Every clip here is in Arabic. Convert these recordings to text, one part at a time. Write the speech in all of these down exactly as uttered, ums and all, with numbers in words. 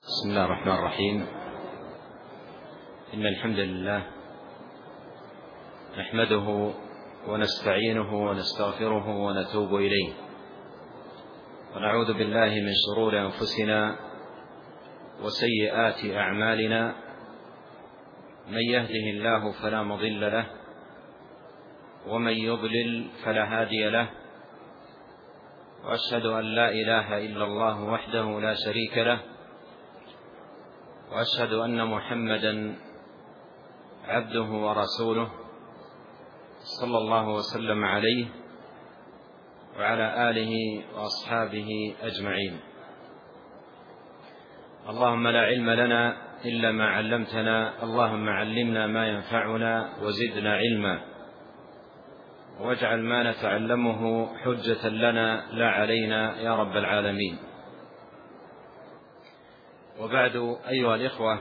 بسم الله الرحمن الرحيم. إن الحمد لله نحمده ونستعينه ونستغفره ونتوب إليه، ونعوذ بالله من شرور أنفسنا وسيئات أعمالنا. من يهده الله فلا مضل له، ومن يضلل فلا هادي له، وأشهد أن لا إله إلا الله وحده لا شريك له، وأشهد أن محمدا عبده ورسوله صلى الله وسلم عليه وعلى آله وأصحابه أجمعين. اللهم لا علم لنا إلا ما علمتنا، اللهم علمنا ما ينفعنا وزدنا علما، واجعل ما نتعلمه حجة لنا لا علينا يا رب العالمين. وبعد، أيها الإخوة،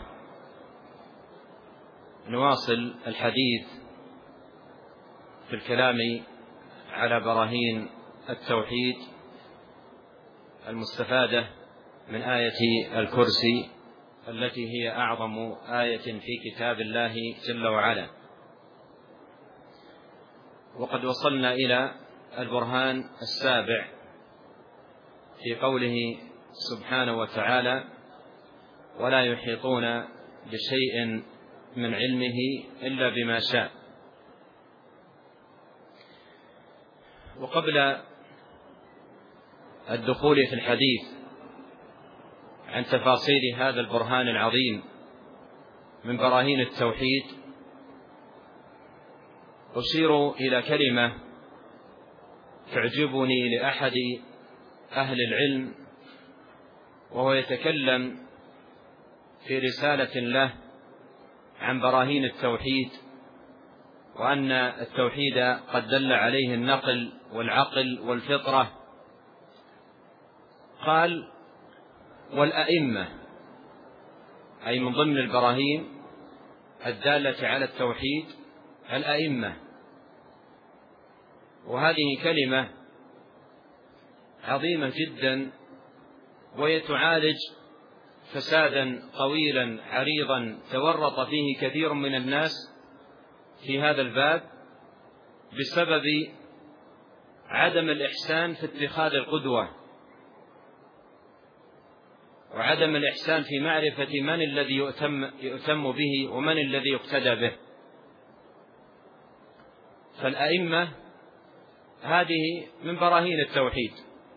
نواصل الحديث في الكلام على براهين التوحيد المستفادة من آية الكرسي التي هي أعظم آية في كتاب الله جل وعلا. وقد وصلنا إلى البرهان السابع في قوله سبحانه وتعالى: ولا يحيطون بشيء من علمه إلا بما شاء. وقبل الدخول في الحديث عن تفاصيل هذا البرهان العظيم من براهين التوحيد، أشير إلى كلمة تعجبني لأحد أهل العلم، وهو يتكلم في رسالة له عن براهين التوحيد، وأن التوحيد قد دل عليه النقل والعقل والفطرة. قال: والأئمة، أي من ضمن البراهين الدالة على التوحيد الأئمة. وهذه كلمة عظيمة جدا، ويتعالج فسادا طويلا عريضا تورط فيه كثير من الناس في هذا الباب بسبب عدم الإحسان في اتخاذ القدوة، وعدم الإحسان في معرفة من الذي يؤتم, يؤتم به ومن الذي يقتدى به. فالأئمة هذه من براهين التوحيد،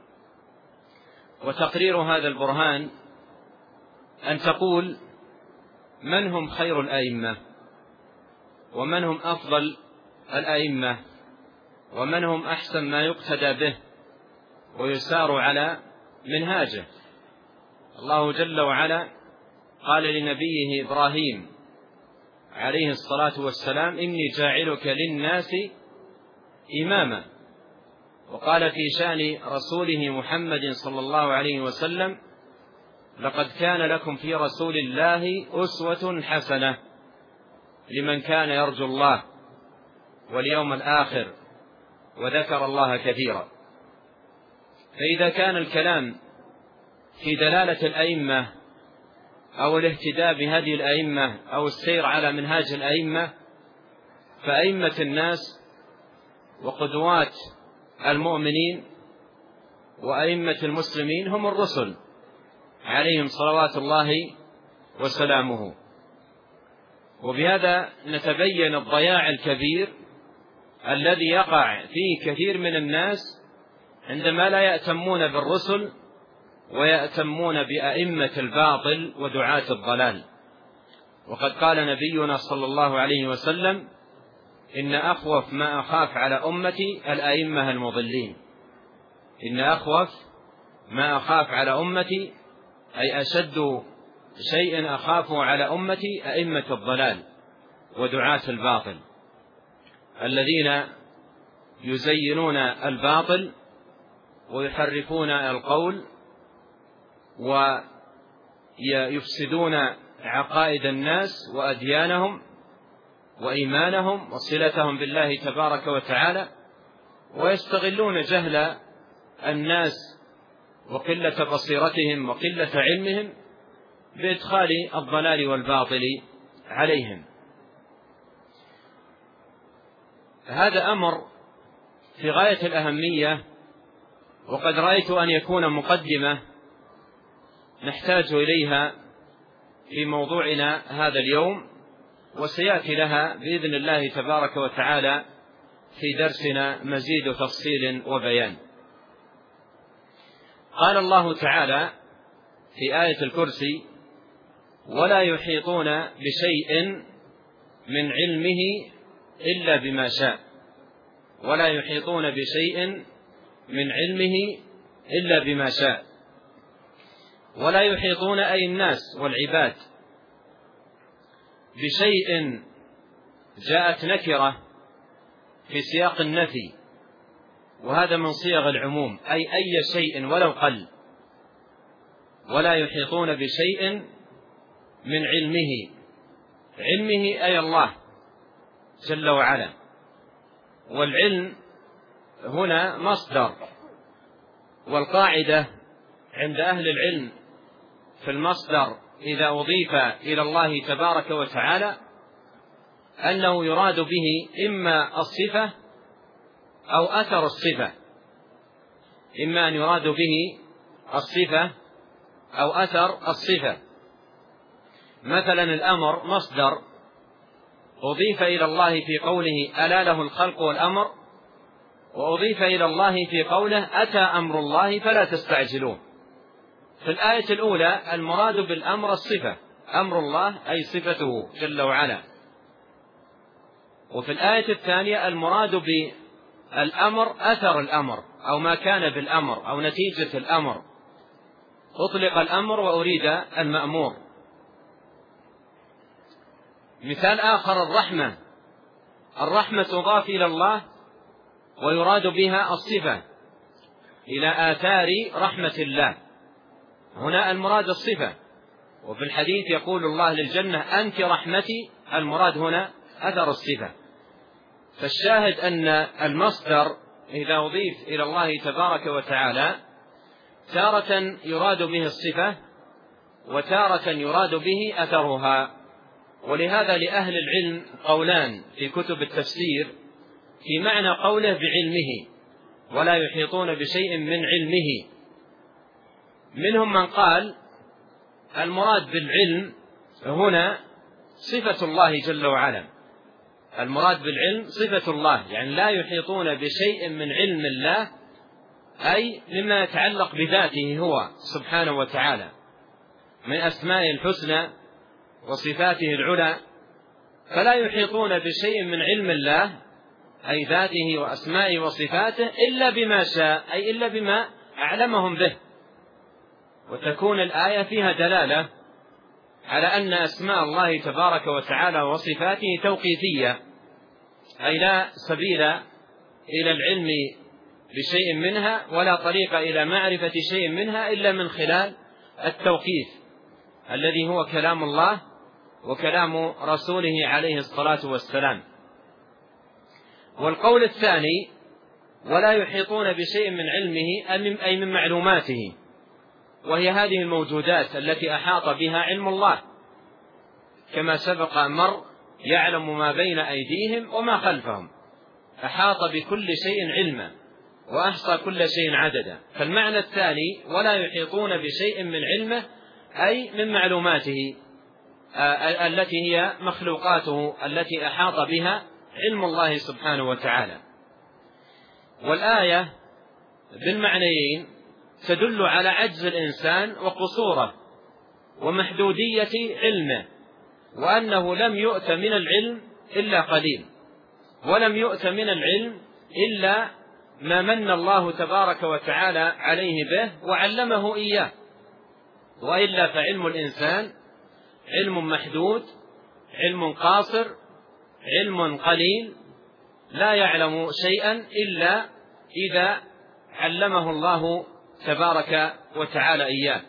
وتقرير هذا البرهان أن تقول: من هم خير الأئمة، ومن هم أفضل الأئمة، ومن هم أحسن ما يقتدى به ويسار على منهاجه. الله جل وعلا قال لنبيه إبراهيم عليه الصلاة والسلام: إني جاعلك للناس إماما. وقال في شأن رسوله محمد صلى الله عليه وسلم: لقد كان لكم في رسول الله أسوة حسنة لمن كان يرجو الله واليوم الآخر وذكر الله كثيرا. فإذا كان الكلام في دلالة الأئمة أو الاهتداء بهدي الأئمة أو السير على منهاج الأئمة، فأئمة الناس وقدوات المؤمنين وأئمة المسلمين هم الرسل عليهم صلوات الله وسلامه. وبهذا نتبين الضياع الكبير الذي يقع فيه كثير من الناس عندما لا يأتمون بالرسل ويأتمون بأئمة الباطل ودعاة الضلال. وقد قال نبينا صلى الله عليه وسلم: إن أخوف ما أخاف على أمتي الأئمة المضلين. إن أخوف ما أخاف على أمتي، أي أشد شيء أخافه على أمتي، أئمة الضلال ودعاة الباطل الذين يزينون الباطل ويحرفون القول ويفسدون عقائد الناس وأديانهم وإيمانهم وصلتهم بالله تبارك وتعالى، ويستغلون جهل الناس وقلة بصيرتهم وقلة علمهم بإدخال الضلال والباطل عليهم. هذا أمر في غاية الأهمية، وقد رأيت أن يكون مقدمة نحتاج إليها في موضوعنا هذا اليوم، وسيأتي لها بإذن الله تبارك وتعالى في درسنا مزيد تفصيل وبيان. قال الله تعالى في آية الكرسي: ولا يحيطون بشيء من علمه إلا بما شاء. ولا يحيطون بشيء من علمه إلا بما شاء. ولا يحيطون أي الناس والعباد بشيء جاءت نكرة في سياق النفي، وهذا من صيغ العموم، أي أي شيء ولو قل. ولا يحيطون بشيء من علمه، علمه أي الله جل وعلا. والعلم هنا مصدر، والقاعدة عند أهل العلم في المصدر إذا أضيف إلى الله تبارك وتعالى أنه يراد به إما الصفة أو أثر الصفة، إما أن يراد به الصفة أو أثر الصفة. مثلا الأمر مصدر أضيف إلى الله في قوله: ألا له الخلق والأمر، وأضيف إلى الله في قوله: أتى أمر الله فلا تستعجلوه. في الآية الأولى المراد بالأمر الصفة، أمر الله أي صفته جل وعلا. وفي الآية الثانية المراد بالأمر أثر الأمر، أو ما كان بالأمر أو نتيجة الأمر. أطلق الأمر وأريد المأمور. مثال آخر الرحمة، الرحمة تضاف إلى الله ويراد بها الصفة، إلى آثار رحمة الله. هنا المراد الصفة. وفي الحديث يقول الله للجنة: أنت رحمتي، المراد هنا أثر الصفة. فالشاهد أن المصدر إذا أضيف إلى الله تبارك وتعالى تارة يراد به الصفة، وتارة يراد به أثرها. ولهذا لأهل العلم قولان في كتب التفسير في معنى قوله بعلمه، ولا يحيطون بشيء من علمه. منهم من قال المراد بالعلم هنا صفة الله جل وعلا، المراد بالعلم صفة الله، يعني لا يحيطون بشيء من علم الله، أي مما يتعلق بذاته هو سبحانه وتعالى من أسمائه الحسنى وصفاته العلى. فلا يحيطون بشيء من علم الله أي ذاته وأسمائه وصفاته إلا بما شاء، أي إلا بما أعلمهم به. وتكون الآية فيها دلالة على أن أسماء الله تبارك وتعالى وصفاته توقيفية، أي لا سبيل إلى العلم بشيء منها ولا طريق إلى معرفة شيء منها إلا من خلال التوقيف الذي هو كلام الله وكلام رسوله عليه الصلاة والسلام. والقول الثاني: ولا يحيطون بشيء من علمه أي من معلوماته، وهي هذه الموجودات التي أحاط بها علم الله، كما سبق مر يعلم ما بين أيديهم وما خلفهم، أحاط بكل شيء علما وأحصى كل شيء عددا. فالمعنى الثاني: ولا يحيطون بشيء من علمه أي من معلوماته التي هي مخلوقاته التي أحاط بها علم الله سبحانه وتعالى. والآية بالمعنيين تدل على عجز الإنسان وقصوره ومحدودية علمه، وأنه لم يؤت من العلم إلا قليل، ولم يؤت من العلم إلا ما من الله تبارك وتعالى عليه به وعلمه إياه، وإلا فعلم الإنسان علم محدود، علم قاصر، علم قليل، لا يعلم شيئا إلا إذا علمه الله تبارك وتعالى إياه.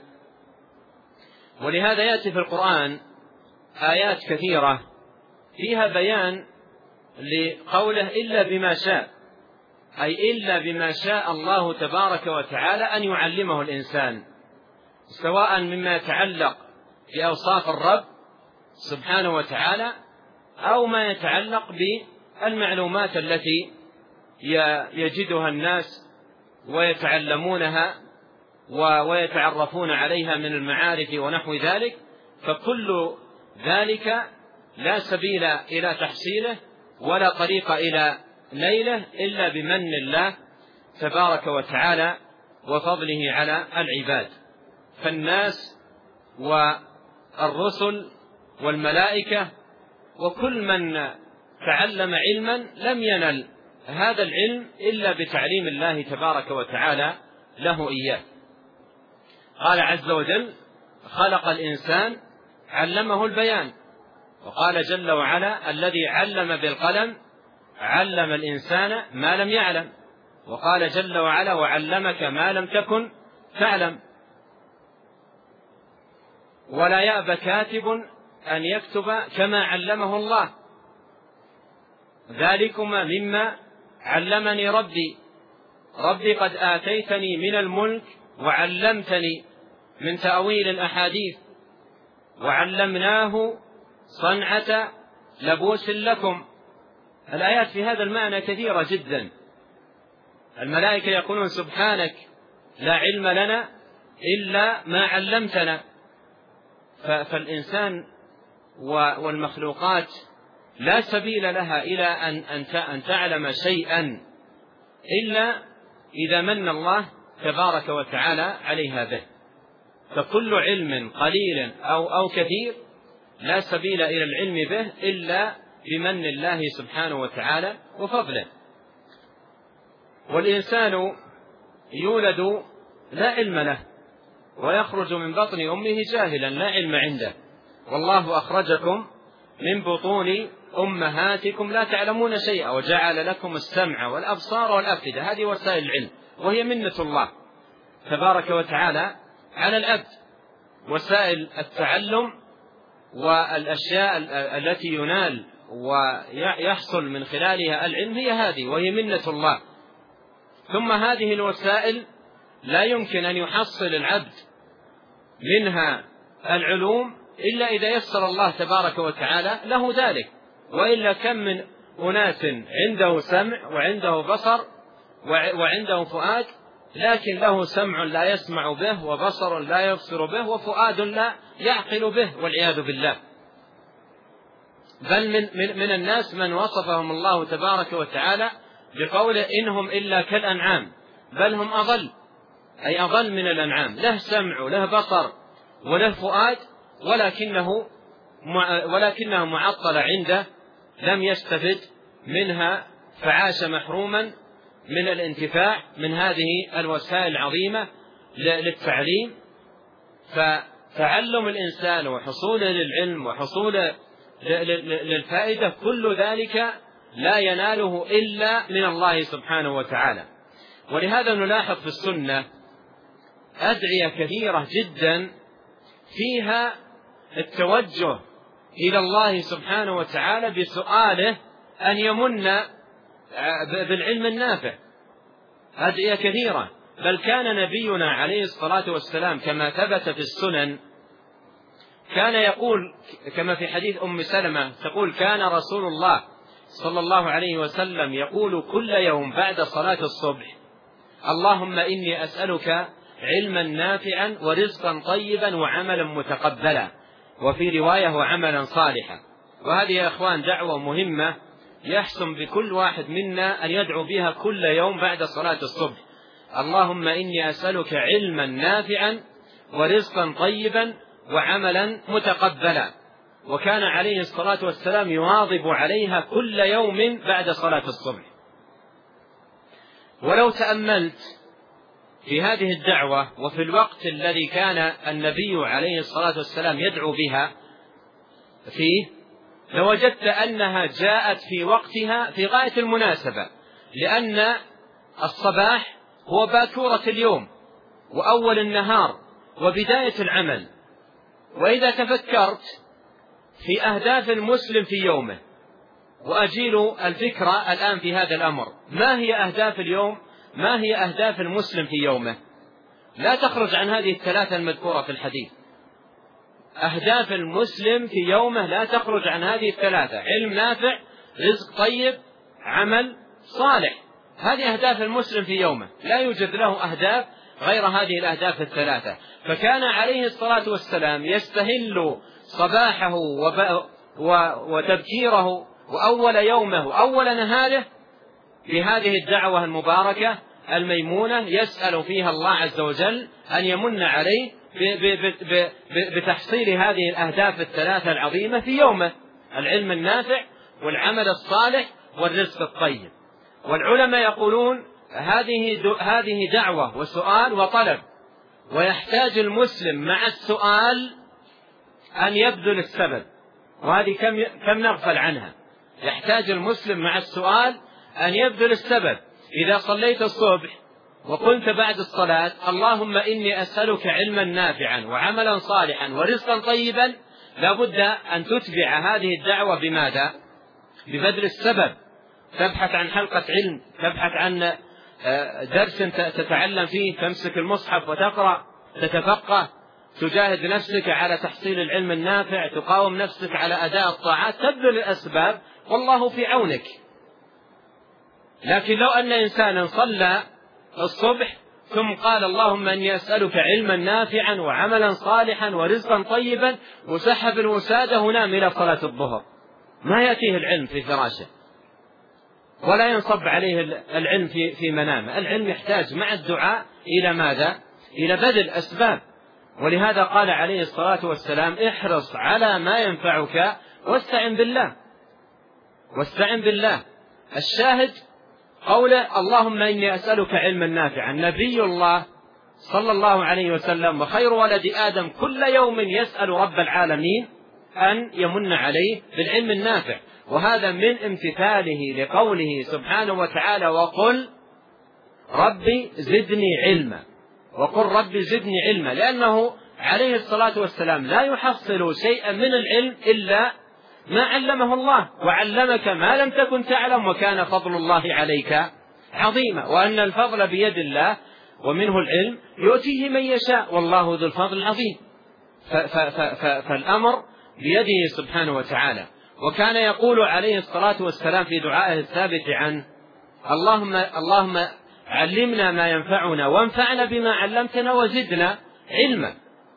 ولهذا يأتي في القرآن آيات كثيرة فيها بيان لقوله إلا بما شاء، أي إلا بما شاء الله تبارك وتعالى أن يعلمه الإنسان، سواء مما يتعلق في أوصاف الرب سبحانه وتعالى، أو ما يتعلق بالمعلومات التي يجدها الناس ويتعلمونها ويتعرفون عليها من المعارف ونحو ذلك، فكل ذلك لا سبيل إلى تحصيله ولا طريق إلى نيله إلا بمن الله تبارك وتعالى وفضله على العباد. فالناس والرسل والملائكة وكل من تعلم علما لم ينل هذا العلم إلا بتعليم الله تبارك وتعالى له إياه. قال عز وجل: خلق الإنسان علمه البيان. وقال جل وعلا: الذي علم بالقلم علم الإنسان ما لم يعلم. وقال جل وعلا: وعلمك ما لم تكن تعلم. ولا يأبى كاتب أن يكتب كما علمه الله، ذلكما مما علمني ربي ربي قد آتيتني من الملك وعلمتني من تأويل الأحاديث وعلمناه صنعة لبوس لكم. الآيات في هذا المعنى كثيرة جدا. الملائكة يقولون: سبحانك لا علم لنا إلا ما علمتنا. فالإنسان والمخلوقات لا سبيل لها إلى أن تعلم شيئا إلا إذا من الله تبارك وتعالى عليها به. فكل علم قليل أو أو كثير لا سبيل إلى العلم به إلا بمن الله سبحانه وتعالى وفضله. والإنسان يولد لا علم له ويخرج من بطن أمه جاهلا لا علم عنده. والله أخرجكم من بطون أمهاتكم لا تعلمون شيئا وجعل لكم السمع والأبصار والأفئدة. هذه وسائل العلم، وهي منة الله تبارك وتعالى على العبد. وسائل التعلم والأشياء التي ينال ويحصل من خلالها العلم هي هذه، وهي منة الله. ثم هذه الوسائل لا يمكن أن يحصل العبد منها العلوم إلا إذا يسر الله تبارك وتعالى له ذلك. وإلا كم من أناس عنده سمع وعنده بصر وعنده فؤاد، لكن له سمع لا يسمع به وبصر لا يبصر به وفؤاد لا يعقل به والعياذ بالله. بل من, من, من الناس من وصفهم الله تبارك وتعالى بقوله: إنهم إلا كالأنعام بل هم أضل، أي أضل من الأنعام. له سمع وله بصر وله فؤاد، ولكنه ولكنه معطل عنده، لم يستفد منها فعاش محروما من الانتفاع من هذه الوسائل العظيمة للتعليم. فتعلم الإنسان وحصوله للعلم وحصوله للفائدة كل ذلك لا يناله إلا من الله سبحانه وتعالى. ولهذا نلاحظ في السنة أدعية كثيرة جدا فيها التوجه إلى الله سبحانه وتعالى بسؤاله أن يمن بالعلم النافع. أدعية كثيرة. بل كان نبينا عليه الصلاة والسلام كما ثبت في السنن كان يقول كما في حديث أم سلمة تقول: كان رسول الله صلى الله عليه وسلم يقول كل يوم بعد صلاة الصبح: اللهم إني أسألك علما نافعا ورزقا طيبا وعملا متقبلا، وفي رواية وعملا صالحا. وهذه يا أخوان دعوة مهمة يحسن بكل واحد منا أن يدعو بها كل يوم بعد صلاة الصبح: اللهم إني أسألك علما نافعا ورزقا طيبا وعملا متقبلا. وكان عليه الصلاة والسلام يواظب عليها كل يوم بعد صلاة الصبح. ولو تأملت في هذه الدعوة وفي الوقت الذي كان النبي عليه الصلاة والسلام يدعو بها فيه، لوجدت أنها جاءت في وقتها في غاية المناسبة، لأن الصباح هو باكورة اليوم وأول النهار وبداية العمل. وإذا تفكرت في أهداف المسلم في يومه، وأجيل الفكرة الآن في هذا الأمر، ما هي أهداف اليوم؟ ما هي أهداف المسلم في يومه؟ لا تخرج عن هذه الثلاثة المذكورة في الحديث: أهداف المسلم في يومه لا تخرج عن هذه الثلاثة: علم نافع، رزق طيب، عمل صالح. هذه أهداف المسلم في يومه، لا يوجد له أهداف غير هذه الأهداف الثلاثة. فكان عليه الصلاة والسلام يستهل صباحه وتبكيره وأول يومه وأول نهاره بهذه الدعوة المباركة الميمونة، يسأل فيها الله عز وجل أن يمن عليه بتحصيل هذه الأهداف الثلاثة العظيمة في يومه: العلم النافع والعمل الصالح والرزق الطيب. والعلماء يقولون هذه هذه دعوة وسؤال وطلب، ويحتاج المسلم مع السؤال أن يبذل السبب، وهذه كم كم نغفل عنها. يحتاج المسلم مع السؤال أن يبذل السبب. إذا صليت الصبح وقلت بعد الصلاة: اللهم إني أسألك علما نافعا وعملا صالحا ورزقا طيبا، لابد أن تتبع هذه الدعوة بماذا؟ ببذل السبب. تبحث عن حلقة علم، تبحث عن درس تتعلم فيه، تمسك المصحف وتقرأ، تتفقه، تجاهد نفسك على تحصيل العلم النافع، تقاوم نفسك على أداء الطاعات، تبذل الأسباب والله في عونك. لكن لو أن إنسانا صلى الصبح ثم قال: اللهم إني أسألك علما نافعا وعملا صالحا ورزقا طيبا، وسحب الوسادة ونام إلى صلاة الظهر، ما يأتيه العلم في فراشه ولا ينصب عليه العلم في في منامه. العلم يحتاج مع الدعاء إلى ماذا؟ إلى بذل أسباب. ولهذا قال عليه الصلاة والسلام: احرص على ما ينفعك واستعن بالله. واستعن بالله. الشاهد قوله: اللهم إني أسألك علما نافعا. نبي الله صلى الله عليه وسلم وخير ولد آدم كل يوم يسأل رب العالمين أن يمن عليه بالعلم النافع، وهذا من امتثاله لقوله سبحانه وتعالى: وقل ربي زدني علما. وقل ربي زدني علما، لأنه عليه الصلاة والسلام لا يحصل شيئا من العلم إلا ما علمه الله، وعلمك ما لم تكن تعلم، وكان فضل الله عليك عظيما، وأن الفضل بيد الله ومنه العلم يؤتيه من يشاء، والله ذو الفضل العظيم. فالأمر بيده سبحانه وتعالى. وكان يقول عليه الصلاة والسلام في دعائه الثابت عنه: اللهم اللهم علمنا ما ينفعنا وانفعنا بما علمتنا وزدنا علما.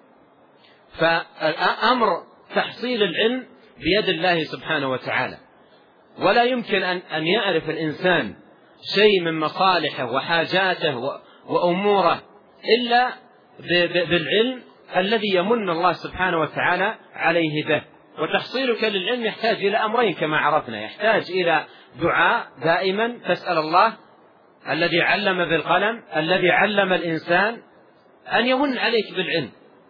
فالأمر تحصيل العلم بيد الله سبحانه وتعالى، ولا يمكن أن يعرف الإنسان شيء من مصالحه وحاجاته وأموره إلا بالعلم الذي يمن الله سبحانه وتعالى عليه به. وتحصيلك للعلم يحتاج إلى أمرين كما عرفنا: يحتاج إلى دعاء دائما، تسأل الله الذي علم بالقلم الذي علم الإنسان أن يمن عليك بالعلم،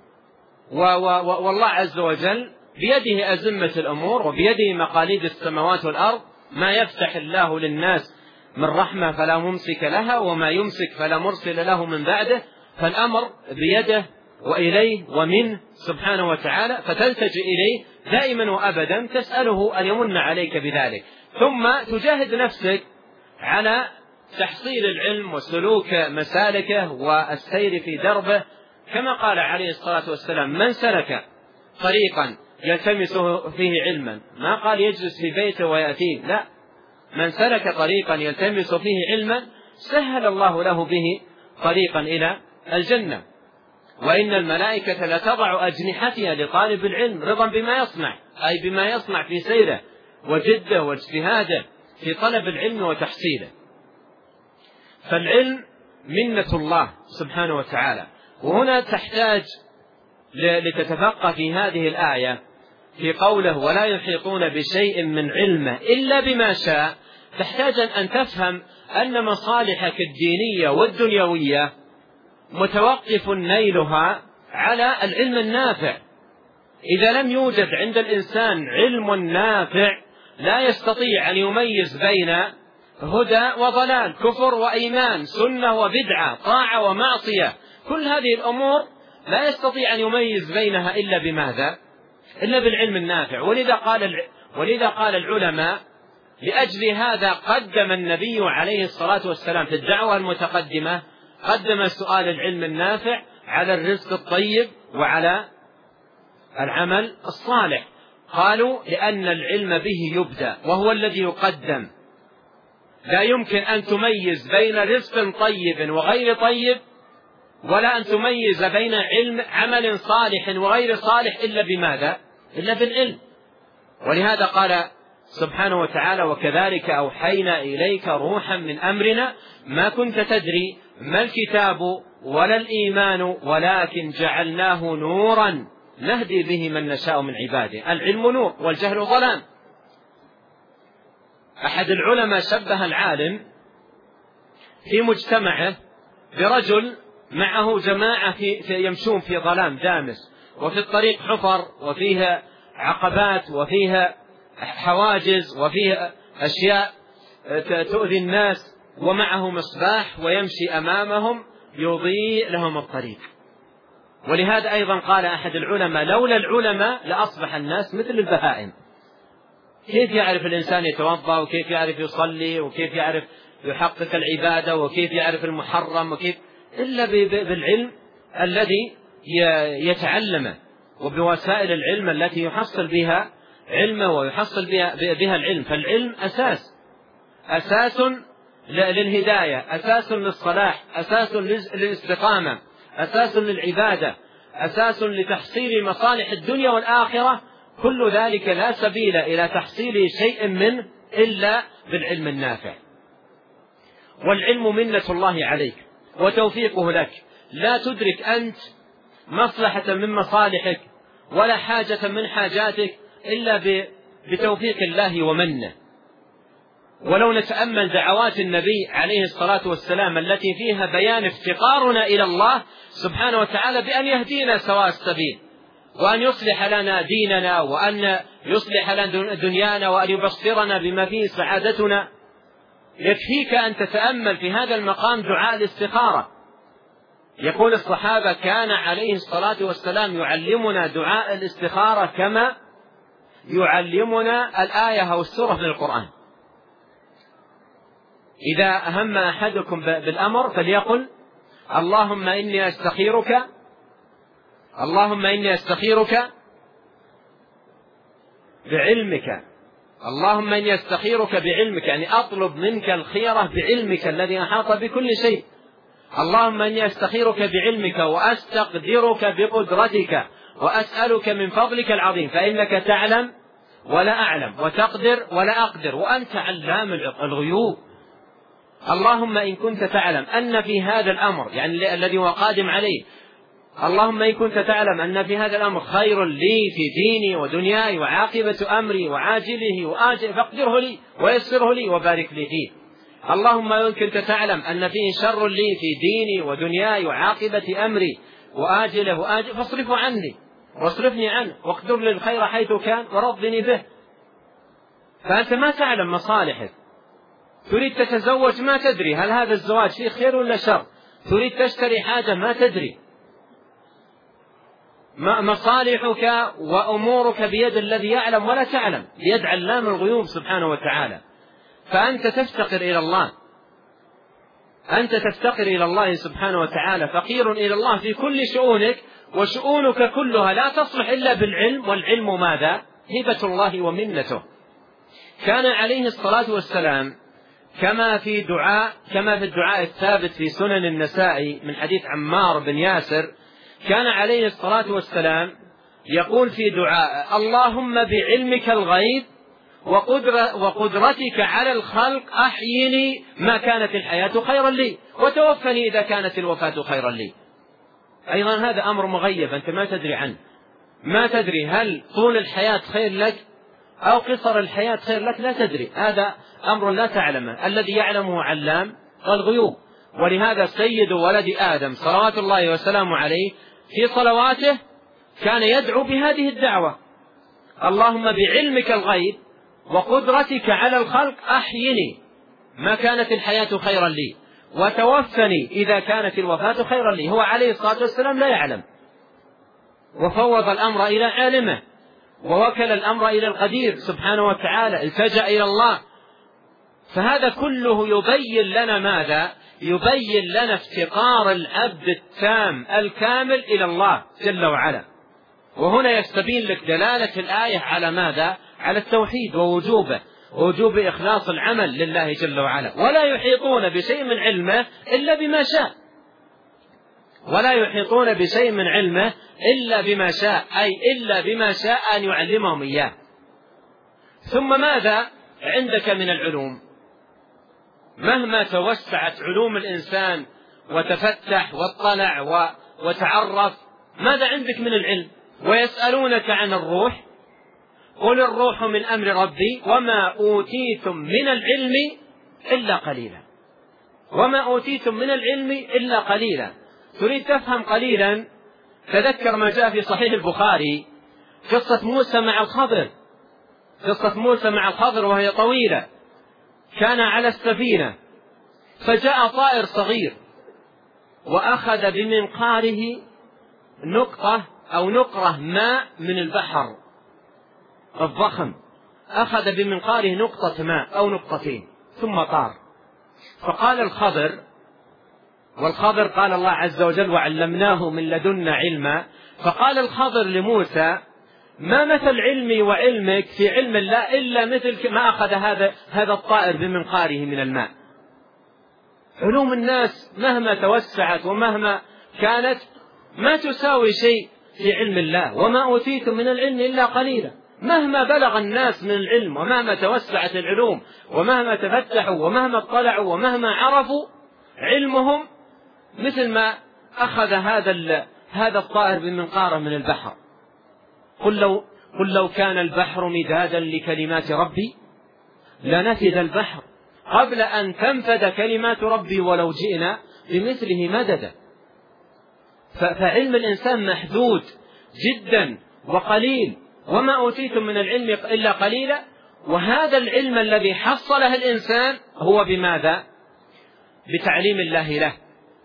والله عز وجل بيده أزمة الأمور وبيده مقاليد السماوات والأرض. ما يفتح الله للناس من رحمة فلا ممسك لها، وما يمسك فلا مرسل له من بعده. فالأمر بيده وإليه ومنه سبحانه وتعالى، فتلتجئ إليه دائما وأبدا، تسأله أن يمن عليك بذلك، ثم تجاهد نفسك على تحصيل العلم وسلوك مسالكه والسير في دربه، كما قال عليه الصلاة والسلام: من سلك طريقا يلتمس فيه علما، ما قال يجلس في بيته ويأتيه، لا، من سلك طريقا يلتمس فيه علما سهل الله له به طريقا إلى الجنة. وإن الملائكة لتضع أجنحتها لطالب العلم رضا بما يصنع، أي بما يصنع في سيره وجده واجتهاده في طلب العلم وتحصيله. فالعلم منة الله سبحانه وتعالى. وهنا تحتاج لتتفقه في هذه الآية في قوله: ولا يحيطون بشيء من علمه إلا بما شاء. تحتاج أن تفهم أن مصالحك الدينية والدنيوية متوقف نيلها على العلم النافع. إذا لم يوجد عند الإنسان علم نافع لا يستطيع أن يميز بين هدى وضلال، كفر وإيمان، سنة وبدعة، طاعة ومعصية. كل هذه الأمور لا يستطيع أن يميز بينها إلا بماذا؟ إلا بالعلم النافع. ولذا قال ولذا قال العلماء: لأجل هذا قدم النبي عليه الصلاة والسلام في الدعوة المتقدمة قدم سؤال العلم النافع على الرزق الطيب وعلى العمل الصالح. قالوا لأن العلم به يبدأ وهو الذي يقدم، لا يمكن أن تميز بين رزق طيب وغير طيب، ولا أن تميز بين علم عمل صالح وغير صالح إلا بماذا؟ إلا بالعلم. ولهذا قال سبحانه وتعالى: وكذلك أوحينا إليك روحا من أمرنا ما كنت تدري ما الكتاب ولا الإيمان ولكن جعلناه نورا نهدي به من نشاء من عباده. العلم نور والجهل ظلام. أحد العلماء شبه العالم في مجتمعه برجل معه جماعة في في يمشون في ظلام دامس، وفي الطريق حفر وفيها عقبات وفيها حواجز وفيها أشياء تؤذي الناس، ومعه مصباح ويمشي أمامهم يضيء لهم الطريق. ولهذا أيضا قال أحد العلماء: لولا العلماء لأصبح الناس مثل البهائم. كيف يعرف الإنسان يتوضأ، وكيف يعرف يصلي، وكيف يعرف يحقق العبادة، وكيف يعرف المحرم، وكيف إلا بالعلم الذي يتعلمه، وبوسائل العلم التي يحصل بها علمه ويحصل بها, بها العلم. فالعلم أساس أساس للهداية، أساس للصلاح، أساس للاستقامة، أساس للعبادة، أساس لتحصيل مصالح الدنيا والآخرة. كل ذلك لا سبيل إلى تحصيل شيء منه إلا بالعلم النافع. والعلم منة الله عليك وتوفيقه لك، لا تدرك أنت مصلحة من مصالحك ولا حاجة من حاجاتك إلا بتوفيق الله ومنه. ولو نتأمل دعوات النبي عليه الصلاة والسلام التي فيها بيان افتقارنا إلى الله سبحانه وتعالى بأن يهدينا سواء السبيل، وأن يصلح لنا ديننا، وأن يصلح لنا دنيانا، وأن يبصرنا بما فيه سعادتنا، يكفيك أن تتأمل في هذا المقام دعاء الاستخارة. يقول الصحابة: كان عليه الصلاة والسلام يعلمنا دعاء الاستخارة كما يعلمنا الآية أو السورة من القرآن. إذا أهم أحدكم بالأمر فليقل: اللهم إني أستخيرك اللهم إني أستخيرك بعلمك اللهم إني أستخيرك بعلمك، يعني أطلب منك الخيرة بعلمك الذي أحاط بكل شيء. اللهم إني أستخيرك بعلمك وأستقدرك بقدرتك وأسألك من فضلك العظيم، فإنك تعلم ولا أعلم وتقدر ولا أقدر وأنت علام الغيوب. اللهم إن كنت تعلم أن في هذا الأمر، يعني الذي هو قادم عليه، اللهم إن كنت تعلم أن في هذا الأمر خير لي في ديني ودنياي وعاقبة أمري وعاجله وآجله فاقدره لي ويسره لي وبارك لي فيه. اللهم إن كنت تعلم أن فيه شر لي في ديني ودنياي وعاقبة أمري وآجله وآجله فاصرفه عني واصرفني عنه واقدر لي الخير حيث كان ورضني به. فأنت ما تعلم مصالحك، تريد تتزوج ما تدري هل هذا الزواج فيه خير ولا شر، تريد تشتري حاجة ما تدري، مصالحك وأمورك بيد الذي يعلم ولا تعلم، بيد علام الغيوب سبحانه وتعالى. فأنت تفتقر إلى الله، أنت تفتقر إلى الله سبحانه وتعالى، فقير إلى الله في كل شؤونك، وشؤونك كلها لا تصلح إلا بالعلم. والعلم ماذا؟ هبة الله ومنته. كان عليه الصلاة والسلام كما في دعاء كما في الدعاء الثابت في سنن النسائي من حديث عمار بن ياسر، كان عليه الصلاة والسلام يقول في دعاء: اللهم بعلمك الغيب وقدرتك على الخلق أحيني ما كانت الحياة خيرا لي وتوفني إذا كانت الوفاة خيرا لي. أيضا هذا أمر مغيب أنت ما تدري عنه، ما تدري هل طول الحياة خير لك أو قصر الحياة خير لك، لا تدري، هذا أمر لا تعلمه، الذي يعلمه علام الغيوب. ولهذا سيد ولد آدم صلوات الله وسلامه عليه في صلواته كان يدعو بهذه الدعوة: اللهم بعلمك الغيب وقدرتك على الخلق أحيني ما كانت الحياة خيرا لي وتوفني إذا كانت الوفاة خيرا لي. هو عليه الصلاة والسلام لا يعلم، وفوض الأمر إلى عالمه، ووكل الأمر إلى القدير سبحانه وتعالى، التجأ إلى الله. فهذا كله يبين لنا ماذا؟ يبين لنا افتقار العبد التام الكامل إلى الله جل وعلا. وهنا يستبين لك دلالة الآية على ماذا؟ على التوحيد ووجوبه، ووجوب إخلاص العمل لله جل وعلا. ولا يحيطون بشيء من علمه إلا بما شاء، ولا يحيطون بشيء من علمه إلا بما شاء، أي إلا بما شاء أن يعلمهم إياه. ثم ماذا عندك من العلوم؟ مهما توسعت علوم الإنسان وتفتح واطلع وتعرف، ماذا عندك من العلم؟ ويسألونك عن الروح، قل الروح من أمر ربي وما أوتيتم من العلم إلا قليلا، وما أوتيتم من العلم إلا قليلا. تريد تفهم قليلا؟ تذكر ما جاء في صحيح البخاري قصة موسى مع الخضر، قصة موسى مع الخضر وهي طويلة. كان على السفينة فجاء طائر صغير وأخذ بمنقاره نقطة أو نقرة ماء من البحر الضخم، أخذ بمنقاره نقطة ماء أو نقطتين ثم طار. فقال الخضر، والخضر قال الله عز وجل وعلمناه من لدنا علما، فقال الخضر لموسى ما مثل علمي وعلمك في علم الله إلا مثل ما أخذ هذا هذا الطائر بمنقاره من الماء. علوم الناس مهما توسعت ومهما كانت ما تساوي شيء في علم الله. وما أوتيتم من العلم إلا قليلا. مهما بلغ الناس من العلم ومهما توسعت العلوم ومهما تفتحوا ومهما اطلعوا ومهما عرفوا، علمهم مثل ما أخذ هذا هذا الطائر بمنقاره من البحر. قل لو, قل لو كان البحر مدادا لكلمات ربي لنفذ البحر قبل أن تنفذ كلمات ربي ولو جئنا بمثله مددا. فعلم الإنسان محدود جدا وقليل. وما أوتيتم من العلم إلا قليلا. وهذا العلم الذي حصله الإنسان هو بماذا؟ بتعليم الله له،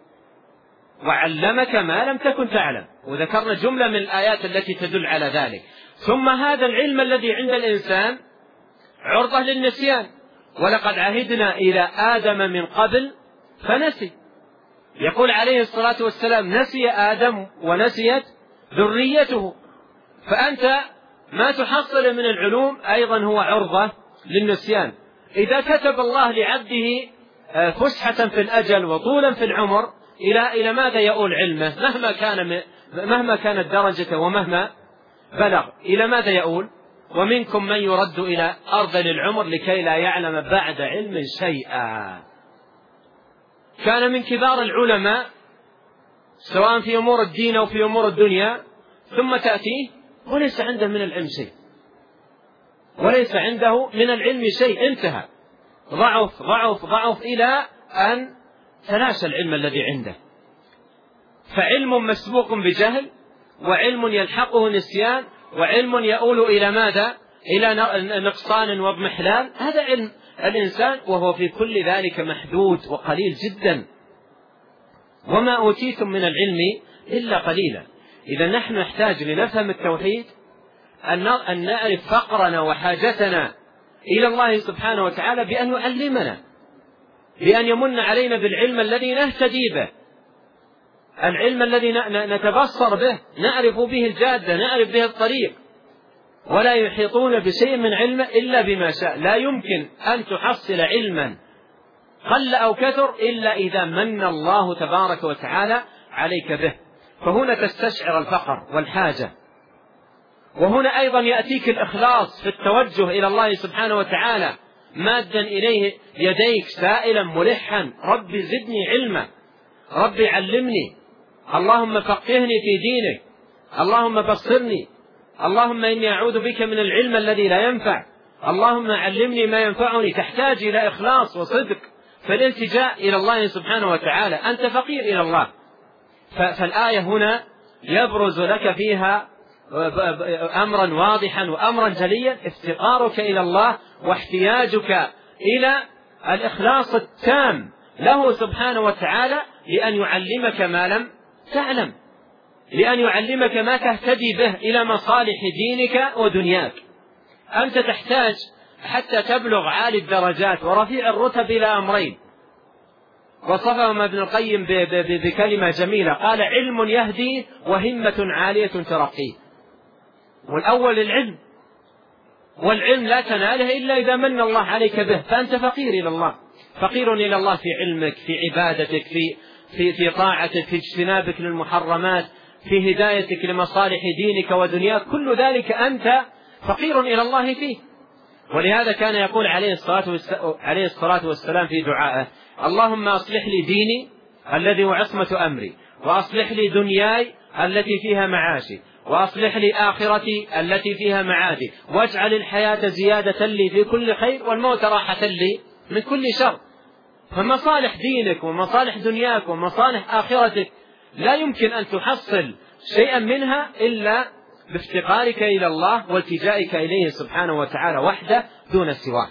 وعلمك ما لم تكن تعلم، وذكرنا جملة من الآيات التي تدل على ذلك. ثم هذا العلم الذي عند الإنسان عرضة للنسيان، ولقد عهدنا إلى آدم من قبل فنسي. يقول عليه الصلاة والسلام نسي آدم ونسيت ذريته. فأنت ما تحصل من العلوم أيضا هو عرضة للنسيان. إذا كتب الله لعبده فسحة في الأجل وطولا في العمر، إلى إلى ماذا يؤول علمه؟ مهما كان مهما كانت درجته ومهما بلغ، إلى ماذا يؤول؟ ومنكم من يرد إلى أرذل العمر لكي لا يعلم بعد علم شيئا. كان من كبار العلماء سواء في أمور الدين أو في أمور الدنيا، ثم تأتيه وليس عنده من العلم شيء، وليس عنده من العلم شيء، انتهى، ضعف ضعف ضعف إلى أن تلاشى العلم الذي عنده. فعلم مسبوق بجهل، وعلم يلحقه نسيان، وعلم يؤول إلى ماذا؟ إلى نقصان واضمحلال. هذا علم الإنسان، وهو في كل ذلك محدود وقليل جدا. وما أوتيتم من العلم إلا قليلا. إذا نحن نحتاج لنفهم التوحيد أن نعرف فقرنا وحاجتنا إلى الله سبحانه وتعالى بأن يعلمنا، بأن يمن علينا بالعلم الذي نهتدي به، العلم الذي نتبصر به، نعرف به الجادة، نعرف به الطريق. ولا يحيطون بشيء من علمه إلا بما شاء. لا يمكن أن تحصل علما قل أو كثر إلا إذا من الله تبارك وتعالى عليك به. فهنا تستشعر الفقر والحاجة. وهنا أيضا يأتيك الإخلاص في التوجه إلى الله سبحانه وتعالى، مادا إليه يديك سائلا ملحا ربي زدني علما، ربي علمني، اللهم فقهني في دينك، اللهم بصرني، اللهم إني أعوذ بك من العلم الذي لا ينفع، اللهم علمني ما ينفعني. تحتاج إلى إخلاص وصدق في الالتجاء إلى الله سبحانه وتعالى. أنت فقير إلى الله. فالآية هنا يبرز لك فيها أمرا واضحا وأمرا جليا، افتقارك إلى الله واحتياجك إلى الإخلاص التام له سبحانه وتعالى، لأن يعلمك ما لم تعلم، لأن يعلمك ما تهتدي به إلى مصالح دينك ودنياك. أنت تحتاج حتى تبلغ عالي الدرجات ورفيع الرتب إلى أمرين، وصفهم ابن القيم بكلمة جميلة، قال علم يهدي وهمة عالية ترقيه. والأول العلم، والعلم لا تناله إلا إذا من الله عليك به، فأنت فقير إلى الله، فقير إلى الله في علمك، في عبادتك، في في في طاعتك، في اجتنابك للمحرمات، في هدايتك لمصالح دينك ودنياك، كل ذلك أنت فقير إلى الله فيه. ولهذا كان يقول عليه الصلاة والسلام في دعائه: اللهم أصلح لي ديني الذي هو عصمة أمري، وأصلح لي دنياي التي فيها معاشي، وأصلح لي آخرتي التي فيها معادي، واجعل الحياة زيادة لي في كل خير والموت راحة لي من كل شر. فمصالح دينك ومصالح دنياك ومصالح آخرتك لا يمكن أن تحصل شيئا منها إلا بافتقارك إلى الله والتجائك إليه سبحانه وتعالى وحده دون سواه.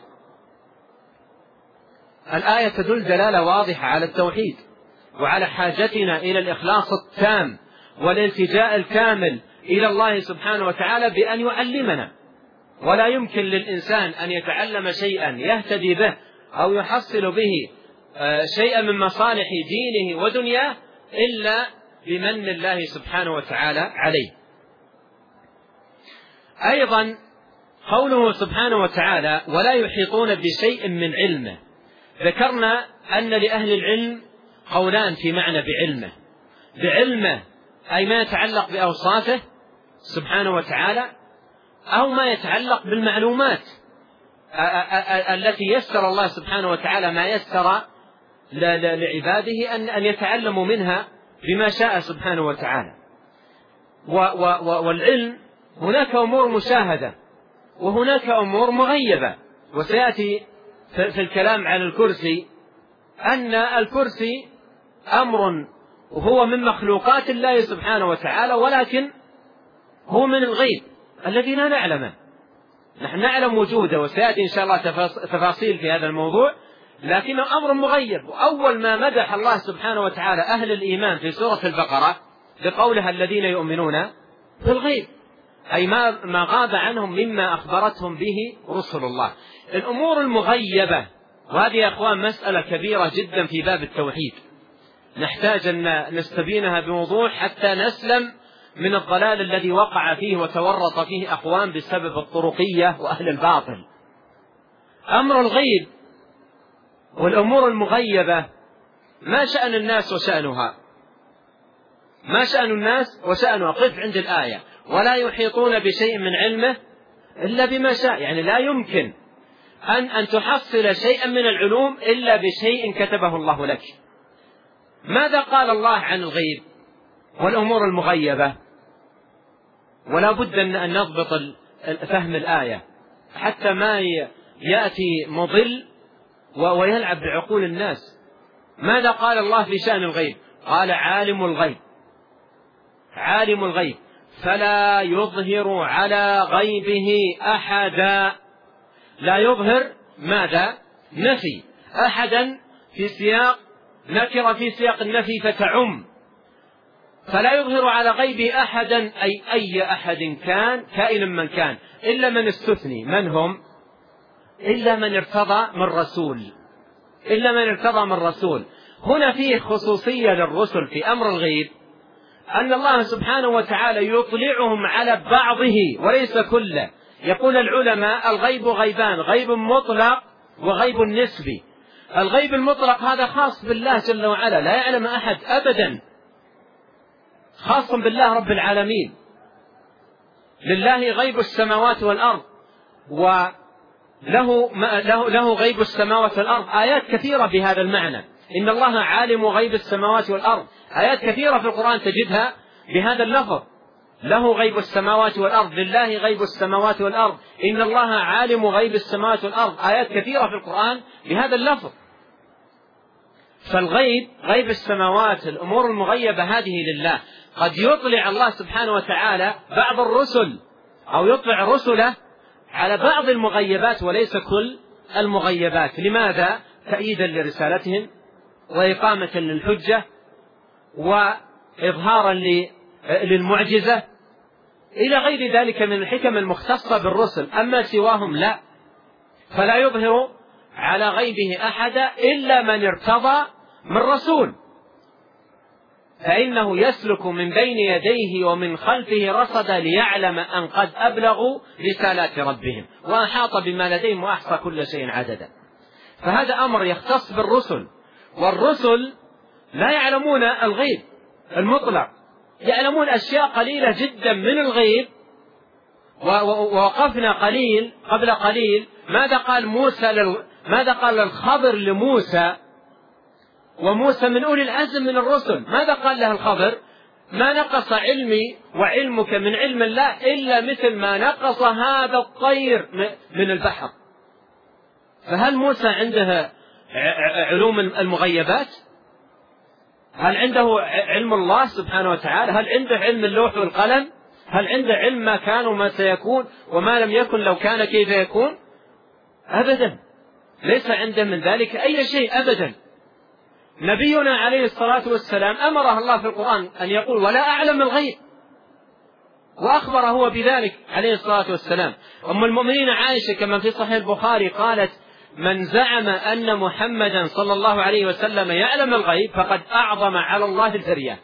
الآية تدل دلالة واضحة على التوحيد وعلى حاجتنا إلى الإخلاص التام والالتجاء الكامل إلى الله سبحانه وتعالى بأن يعلمنا. ولا يمكن للإنسان أن يتعلم شيئا يهتدي به أو يحصل به شيئا من مصالح دينه ودنياه إلا بمن الله سبحانه وتعالى عليه. أيضا قوله سبحانه وتعالى: ولا يحيطون بشيء من علمه. ذكرنا أن لأهل العلم قولان في معنى بعلمه: بعلمه أي ما يتعلق بأوصافه سبحانه وتعالى، أو ما يتعلق بالمعلومات التي يسر الله سبحانه وتعالى ما يسر لعباده أن يتعلموا منها بما شاء سبحانه وتعالى. والعلم هناك أمور مشاهدة وهناك أمور مغيبة، وسيأتي في الكلام على الكرسي أن الكرسي أمر وهو من مخلوقات الله سبحانه وتعالى، ولكن هو من الغيب الذي لا نعلمه. نحن نعلم وجوده وسيأتي إن شاء الله تفاصيل في هذا الموضوع، لكنه أمر مغيب. وأول ما مدح الله سبحانه وتعالى أهل الإيمان في سورة البقرة بقولها: الذين يؤمنون بالغيب، أي ما غاب عنهم مما أخبرتهم به رسل الله. الأمور المغيبة، وهذه يا أخوان مسألة كبيرة جدا في باب التوحيد، نحتاج أن نستبينها بوضوح حتى نسلم من الضلال الذي وقع فيه وتورط فيه أقوام بسبب الطرقية وأهل الباطل. أمر الغيب والأمور المغيبة ما شأن الناس وشأنها؟ ما شأن الناس وشأنها؟ قف عند الآية: ولا يحيطون بشيء من علمه إلا بما شاء. يعني لا يمكن أن أن تحصل شيئا من العلوم إلا بشيء كتبه الله لك. ماذا قال الله عن الغيب والأمور المغيبة؟ ولا بد أن نضبط فهم الآية حتى ما يأتي مضل ويلعب بعقول الناس. ماذا قال الله في شأن الغيب؟ قال: عالم الغيب، عالم الغيب فلا يظهر على غيبه أحدا. لا يظهر ماذا؟ نفي. أحدا في سياق نكر في سياق النفي فتعم. فلا يظهر على غيبه أحدا أي أي أحد كان كائن من كان، إلا من استثني. من هم؟ إلا من ارتضى من رسول، إلا من ارتضى من رسول. هنا فيه خصوصية للرسل في أمر الغيب، أن الله سبحانه وتعالى يطلعهم على بعضه وليس كله. يقول العلماء: الغيب غيبان، غيب مطلق وغيب نسبي. الغيب المطلق هذا خاص بالله جل وعلا، لا يعلم أحد أبدا، خاص بالله رب العالمين. لله غيب السماوات والأرض، وله له, له غيب السماوات والأرض. آيات كثيرة بهذا المعنى: إن الله عالم غيب السماوات والأرض. آيات كثيرة في القرآن تجدها بهذا اللفظ: له غيب السماوات والأرض، لله غيب السماوات والأرض، إن الله عالم غيب السماوات والأرض. آيات كثيرة في القرآن بهذا اللفظ. فالغيب غيب السماوات، الأمور المغيبة هذه لله. قد يطلع الله سبحانه وتعالى بعض الرسل أو يطلع رسله على بعض المغيبات وليس كل المغيبات. لماذا؟ تأييدا لرسالتهم وإقامة للحجة وإظهارا للمعجزة إلى غير ذلك من الحكم المختصة بالرسل. أما سواهم لا، فلا يظهر على غيبه أحدا إلا من ارتضى من رسول. فإنه يسلك من بين يديه ومن خلفه رصدا ليعلم أن قد أبلغوا رسالات ربهم وأحاط بما لديهم وأحصى كل شيء عددا. فهذا أمر يختص بالرسل، والرسل لا يعلمون الغيب المطلق، يعلمون أشياء قليلة جدا من الغيب. ووقفنا قليل قبل قليل ماذا قال موسى لل... ماذا قال الخضر لموسى، وموسى من أولي العزم من الرسل، ماذا قال له الخضر؟ ما نقص علمي وعلمك من علم الله إلا مثل ما نقص هذا الطير من البحر. فهل موسى عنده علوم المغيبات؟ هل عنده علم الله سبحانه وتعالى؟ هل عنده علم اللوح والقلم؟ هل عنده علم ما كان وما سيكون وما لم يكن لو كان كيف يكون؟ أبدا، ليس عنده من ذلك أي شيء أبدا. نبينا عليه الصلاة والسلام أمره الله في القرآن أن يقول ولا أعلم الغيب، وأخبر هو بذلك عليه الصلاة والسلام. أم المؤمنين عائشة كما في صحيح البخاري قالت من زعم أن محمدا صلى الله عليه وسلم يعلم الغيب فقد أعظم على الله الفرية.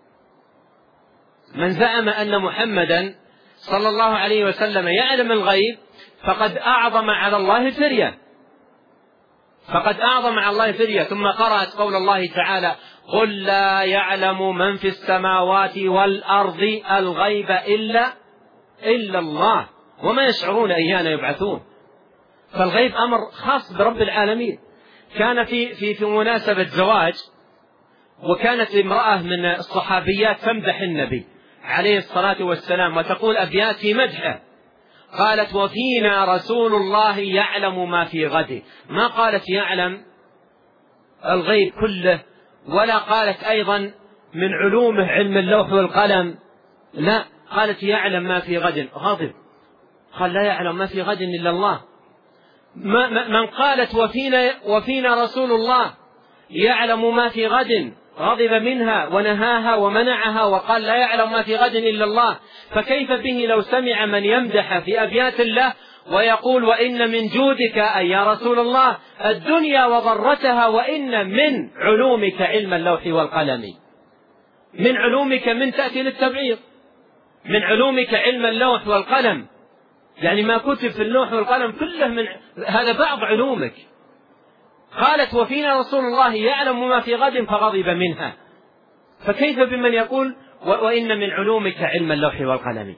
من زعم أن محمدا صلى الله عليه وسلم يعلم الغيب فقد أعظم على الله الفرية، فقد أعظم على الله الفرية. ثم قرأت قول الله تعالى قل لا يعلم من في السماوات والأرض الغيب إلا إلا الله وما يشعرون أيان يبعثون. فالغيب أمر خاص برب العالمين. كان في في في مناسبة زواج، وكانت امرأة من الصحابيات تمدح النبي عليه الصلاة والسلام وتقول أبيات في مدحه، قالت وفينا رسول الله يعلم ما في غد، ما قالت يعلم الغيب كله، ولا قالت أيضا من علومه علم اللوح والقلم، لا، قالت يعلم ما في غد. غضب، قال لا يعلم ما في غد إلا الله. من قالت وفينا, وفينا رسول الله يعلم ما في غد غضب منها ونهاها ومنعها وقال لا يعلم ما في غد إلا الله. فكيف به لو سمع من يمدح في أبيات الله ويقول وإن من جودك أي يا رسول الله الدنيا وضرتها، وإن من علومك علم اللوح والقلم. من علومك من تأتي للتبعيض، من علومك علم اللوح والقلم، يعني ما كتب في اللوح والقلم كله من هذا بعض علومك. قالت وفينا رسول الله يعلم ما في غد فغضب منها، فكيف بمن يقول وإن من علومك علم اللوح والقلم؟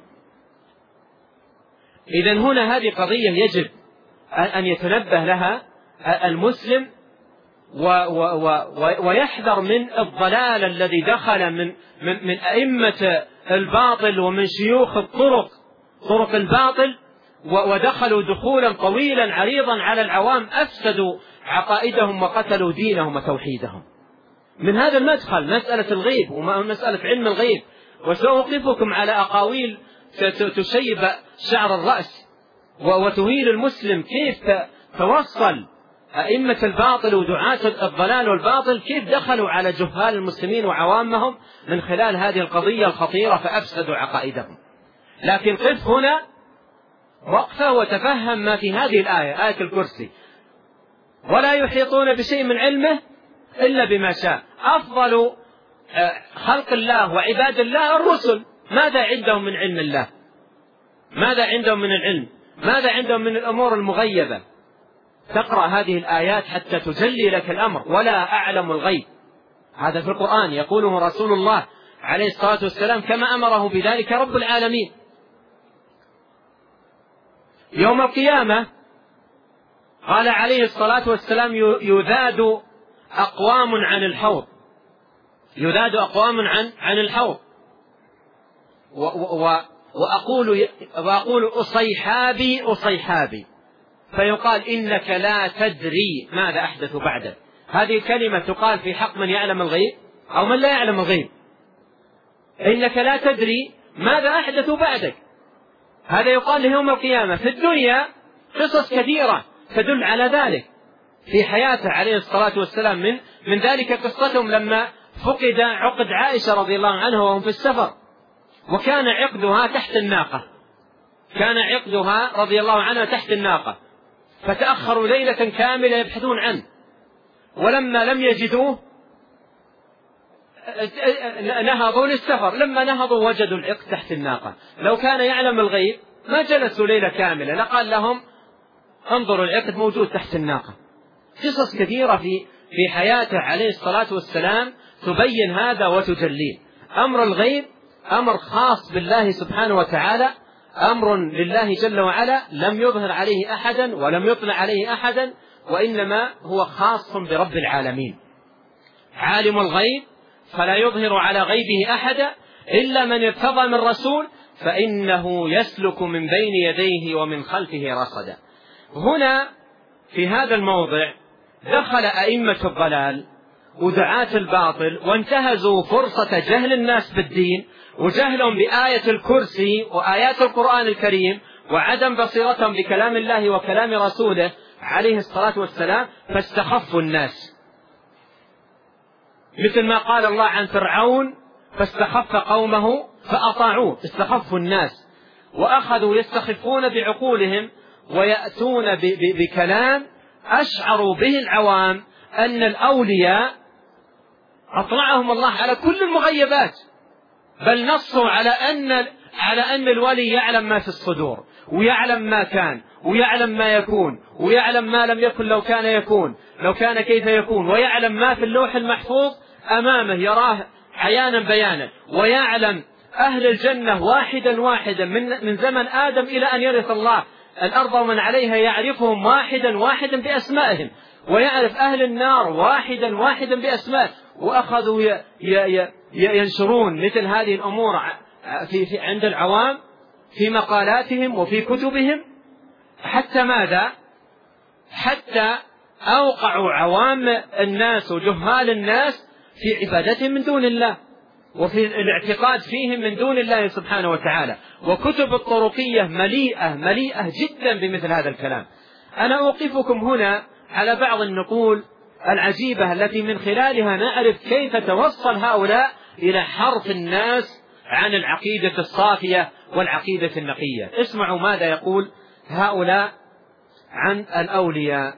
إذن هنا هذه قضية يجب أن يتنبه لها المسلم ويحذر من الضلال الذي دخل من من من أئمة الباطل ومن شيوخ الطرق طرق الباطل، ودخلوا دخولا طويلا عريضا على العوام، أفسدوا عقائدهم وقتلوا دينهم وتوحيدهم. من هذا المدخل مسألة الغيب ومسألة علم الغيب، وسأوقفكم على أقاويل تشيب شعر الرأس وتهين المسلم كيف توصل أئمة الباطل ودعاة الضلال والباطل كيف دخلوا على جهال المسلمين وعوامهم من خلال هذه القضية الخطيرة فأفسدوا عقائدهم. لكن قف هنا وقفة وتفهم ما في هذه الآية، آية الكرسي، ولا يحيطون بشيء من علمه إلا بما شاء. أفضل خلق الله وعباد الله الرسل، ماذا عندهم من علم الله؟ ماذا عندهم من العلم؟ ماذا عندهم من الأمور المغيبة؟ تقرأ هذه الآيات حتى تجلي لك الأمر. ولا أعلم الغيب، هذا في القرآن يقوله رسول الله عليه الصلاة والسلام كما أمره بذلك رب العالمين. يوم القيامة قال عليه الصلاة والسلام يذاد أقوام عن الحوض، يذاد أقوام عن عن الحوض و و وأقول وأقول أصيحابي أصيحابي، فيقال إنك لا تدري ماذا أحدث بعدك. هذه الكلمة تقال في حق من يعلم الغيب أو من لا يعلم الغيب، إنك لا تدري ماذا أحدث بعدك. هذا يقال يوم القيامة. في الدنيا قصص كثيرة تدل على ذلك في حياته عليه الصلاة والسلام، من من ذلك قصتهم لما فقد عقد عائشة رضي الله عنها وهم في السفر، وكان عقدها تحت الناقة، كان عقدها رضي الله عنها تحت الناقة، فتأخروا ليلة كاملة يبحثون عنه، ولما لم يجدوه نهضوا للسفر، لما نهضوا وجدوا العقد تحت الناقة. لو كان يعلم الغيب ما جلسوا ليلة كاملة، لقال لهم انظروا العقد موجود تحت الناقة. قصص كثيرة في في حياته عليه الصلاة والسلام تبين هذا وتجليه. أمر الغيب أمر خاص بالله سبحانه وتعالى، أمر لله جل وعلا لم يظهر عليه أحدا ولم يطلع عليه أحدا، وإنما هو خاص برب العالمين. عالم الغيب فلا يظهر على غيبه أحدا إلا من ارتضى من رسول فإنه يسلك من بين يديه ومن خلفه رصدا. هنا في هذا الموضع دخل أئمة الضلال ودعاة الباطل وانتهزوا فرصة جهل الناس بالدين وجهلهم بآية الكرسي وآيات القرآن الكريم وعدم بصيرتهم بكلام الله وكلام رسوله عليه الصلاة والسلام، فاستخفوا الناس، مثل ما قال الله عن فرعون فاستخف قومه فأطاعوه. استخفوا الناس وأخذوا يستخفون بعقولهم ويأتون بكلام أشعروا به العوام أن الأولياء أطلعهم الله على كل المغيبات، بل نصوا على أن على أن الولي يعلم ما في الصدور ويعلم ما كان ويعلم ما يكون ويعلم ما لم يكن لو كان يكون لو كان كيف يكون، ويعلم ما في اللوح المحفوظ أمامه يراه عيانا بيانا، ويعلم أهل الجنة واحدا واحدا من من زمن آدم إلى أن يرث الله الأرض ومن عليها، يعرفهم واحدا واحدا بأسمائهم، ويعرف أهل النار واحدا واحدا بأسمائه. وأخذوا ي ي ينشرون مثل هذه الأمور في في عند العوام في مقالاتهم وفي كتبهم، حتى ماذا؟ حتى أوقعوا عوام الناس وجهال الناس في عبادتهم من دون الله وفي الاعتقاد فيهم من دون الله سبحانه وتعالى. وكتب الطرقية مليئة مليئة جدا بمثل هذا الكلام. أنا أوقفكم هنا على بعض النقول العجيبة التي من خلالها نعرف كيف توصل هؤلاء إلى حرف الناس عن العقيدة الصافية والعقيدة النقية. اسمعوا ماذا يقول هؤلاء عن الأولياء.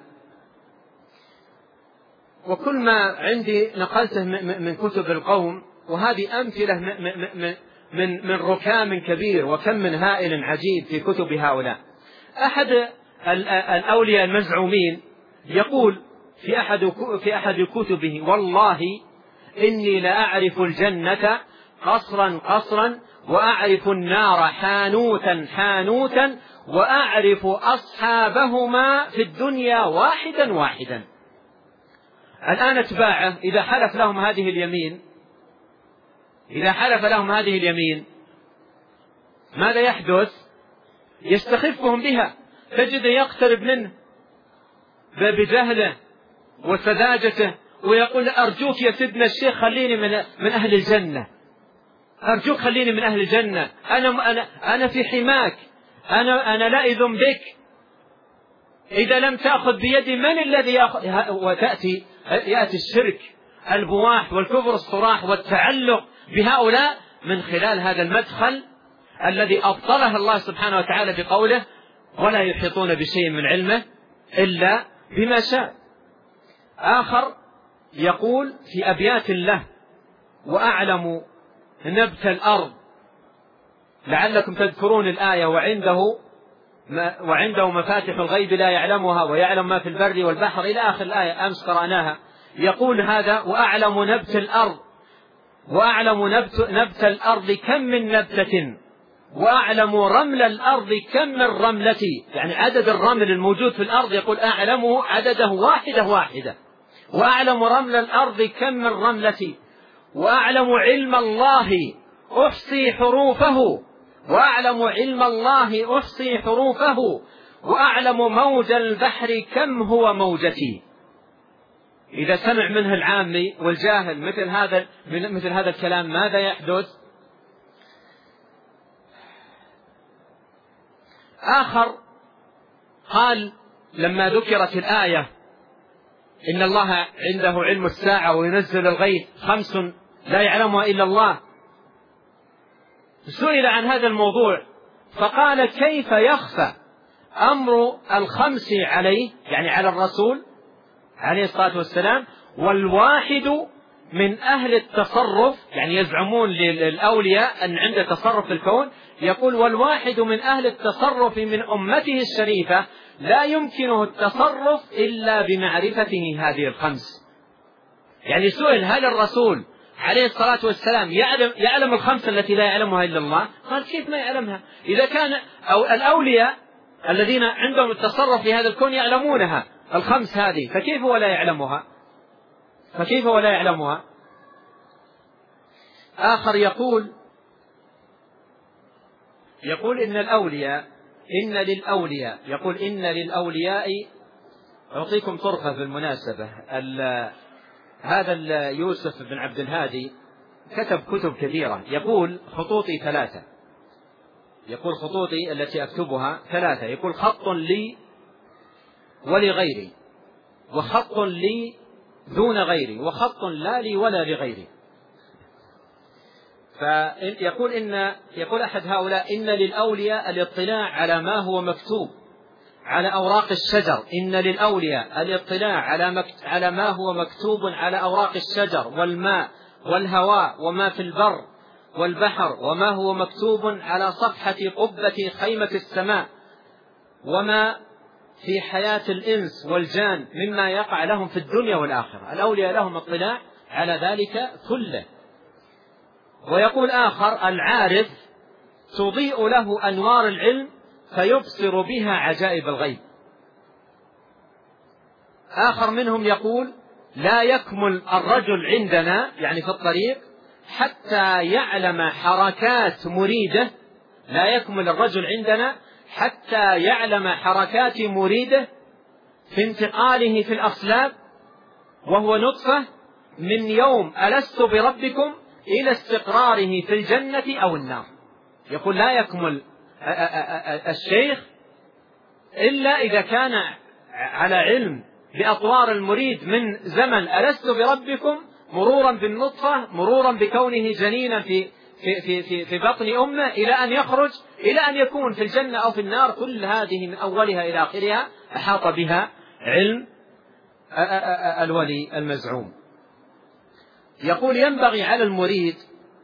وكل ما عندي نقلته من كتب القوم، وهذه أمثلة من من من ركام كبير وكم من هائل عجيب في كتب هؤلاء. أحد الأولياء المزعومين يقول في أحد في أحد كتبه: والله إني لأعرف الجنة قصرا قصرا، وأعرف النار حانوتا حانوتا، وأعرف أصحابهما في الدنيا واحدا واحدا. الآن اتباعه إذا حلف لهم هذه اليمين إذا حلف لهم هذه اليمين ماذا يحدث؟ يستخفهم بها، تجد يقترب منه بجهله وسذاجته ويقول: أرجوك يا سيدنا الشيخ خليني من من أهل الجنة، أرجوك خليني من أهل الجنة، أنا أنا أنا في حماك، أنا أنا لائذ بك، إذا لم تأخذ بيدي من الذي يأخذ؟ وتأتي يأتي الشرك البواح والكفر الصراح والتعلق بهؤلاء من خلال هذا المدخل الذي أبطله الله سبحانه وتعالى بقوله: ولا يحيطون بشيء من علمه إلا بما شاء. آخر يقول في أبيات له: وأعلم نبت الأرض، لعلكم تذكرون الآية: وعنده وعنده مفاتح الغيب لا يعلمها ويعلم ما في البر والبحر، إلى آخر الآية أمس قرأناها. يقول هذا: وأعلم نبت الأرض، وأعلم نبت, نبت الأرض كم من نبتة، وأعلم رمل الأرض كم من رملة، يعني عدد الرمل الموجود في الأرض يقول أعلمه عدده واحدة واحدة. وأعلم رمل الأرض كم من رملة، وأعلم علم الله أحصي حروفه، وأعلم علم الله أحصي حروفه، وأعلم موج البحر كم هو موجتي. إذا سمع منه العامي والجاهل مثل هذا مثل هذا الكلام ماذا يحدث؟ آخر قال لما ذكرت الآية: إن الله عنده علم الساعة وينزل الغيث خمس لا يعلمها إلا الله، سئل عن هذا الموضوع فقال: كيف يخفى أمر الخمس عليه، يعني على الرسول عليه الصلاة والسلام، والواحد من أهل التصرف، يعني يزعمون للأولياء أن عنده تصرف في الكون، يقول والواحد من أهل التصرف من أمته الشريفة لا يمكنه التصرف إلا بمعرفته هذه الخمس. يعني سئل هل الرسول عليه الصلاة والسلام يعلم, يعلم الخمس التي لا يعلمها إلا الله؟ قال كيف ما يعلمها إذا كان أو الأولياء الذين عندهم التصرف في هذا الكون يعلمونها الخمس هذه، فكيف هو لا يعلمها؟ فكيف هو لا يعلمها؟ آخر يقول يقول إن الأولياء إن للأولياء يقول إن للأولياء أعطيكم طرفة بالمناسبة. هذا يوسف بن عبد الهادي كتب كتب كثيرة، يقول خطوطي ثلاثة، يقول خطوطي التي أكتبها ثلاثة، يقول خط لي ولغيري، وخط لي دون غيري، وخط لا لي ولا لغيري. فيقول إن يقول أحد هؤلاء إن للأولياء الاطلاع على ما هو مكتوب على أوراق الشجر، إن للأولياء الاطلاع على, مكت... على ما هو مكتوب على أوراق الشجر والماء والهواء وما في البر والبحر، وما هو مكتوب على صفحة قبة خيمة السماء، وما في حياة الإنس والجان مما يقع لهم في الدنيا والآخرة. الأولياء لهم اطلاع على ذلك كله. ويقول آخر العارف تضيء له أنوار العلم فيبصر بها عجائب الغيب. آخر منهم يقول لا يكمل الرجل عندنا، يعني في الطريق، حتى يعلم حركات مريده، لا يكمل الرجل عندنا حتى يعلم حركات مريده في انتقاله في الأصلاب وهو نطفة من يوم ألست بربكم إلى استقراره في الجنة أو النار. يقول لا يكمل الشيخ إلا إذا كان على علم بأطوار المريد من زمن ألست بربكم، مرورا بالنطفة، مرورا بكونه جنينا في في في في, في بطن أمه، إلى أن يخرج إلى أن يكون في الجنة أو في النار. كل هذه من أولها إلى آخرها أحاط بها علم الولي المزعوم. يقول ينبغي على المريد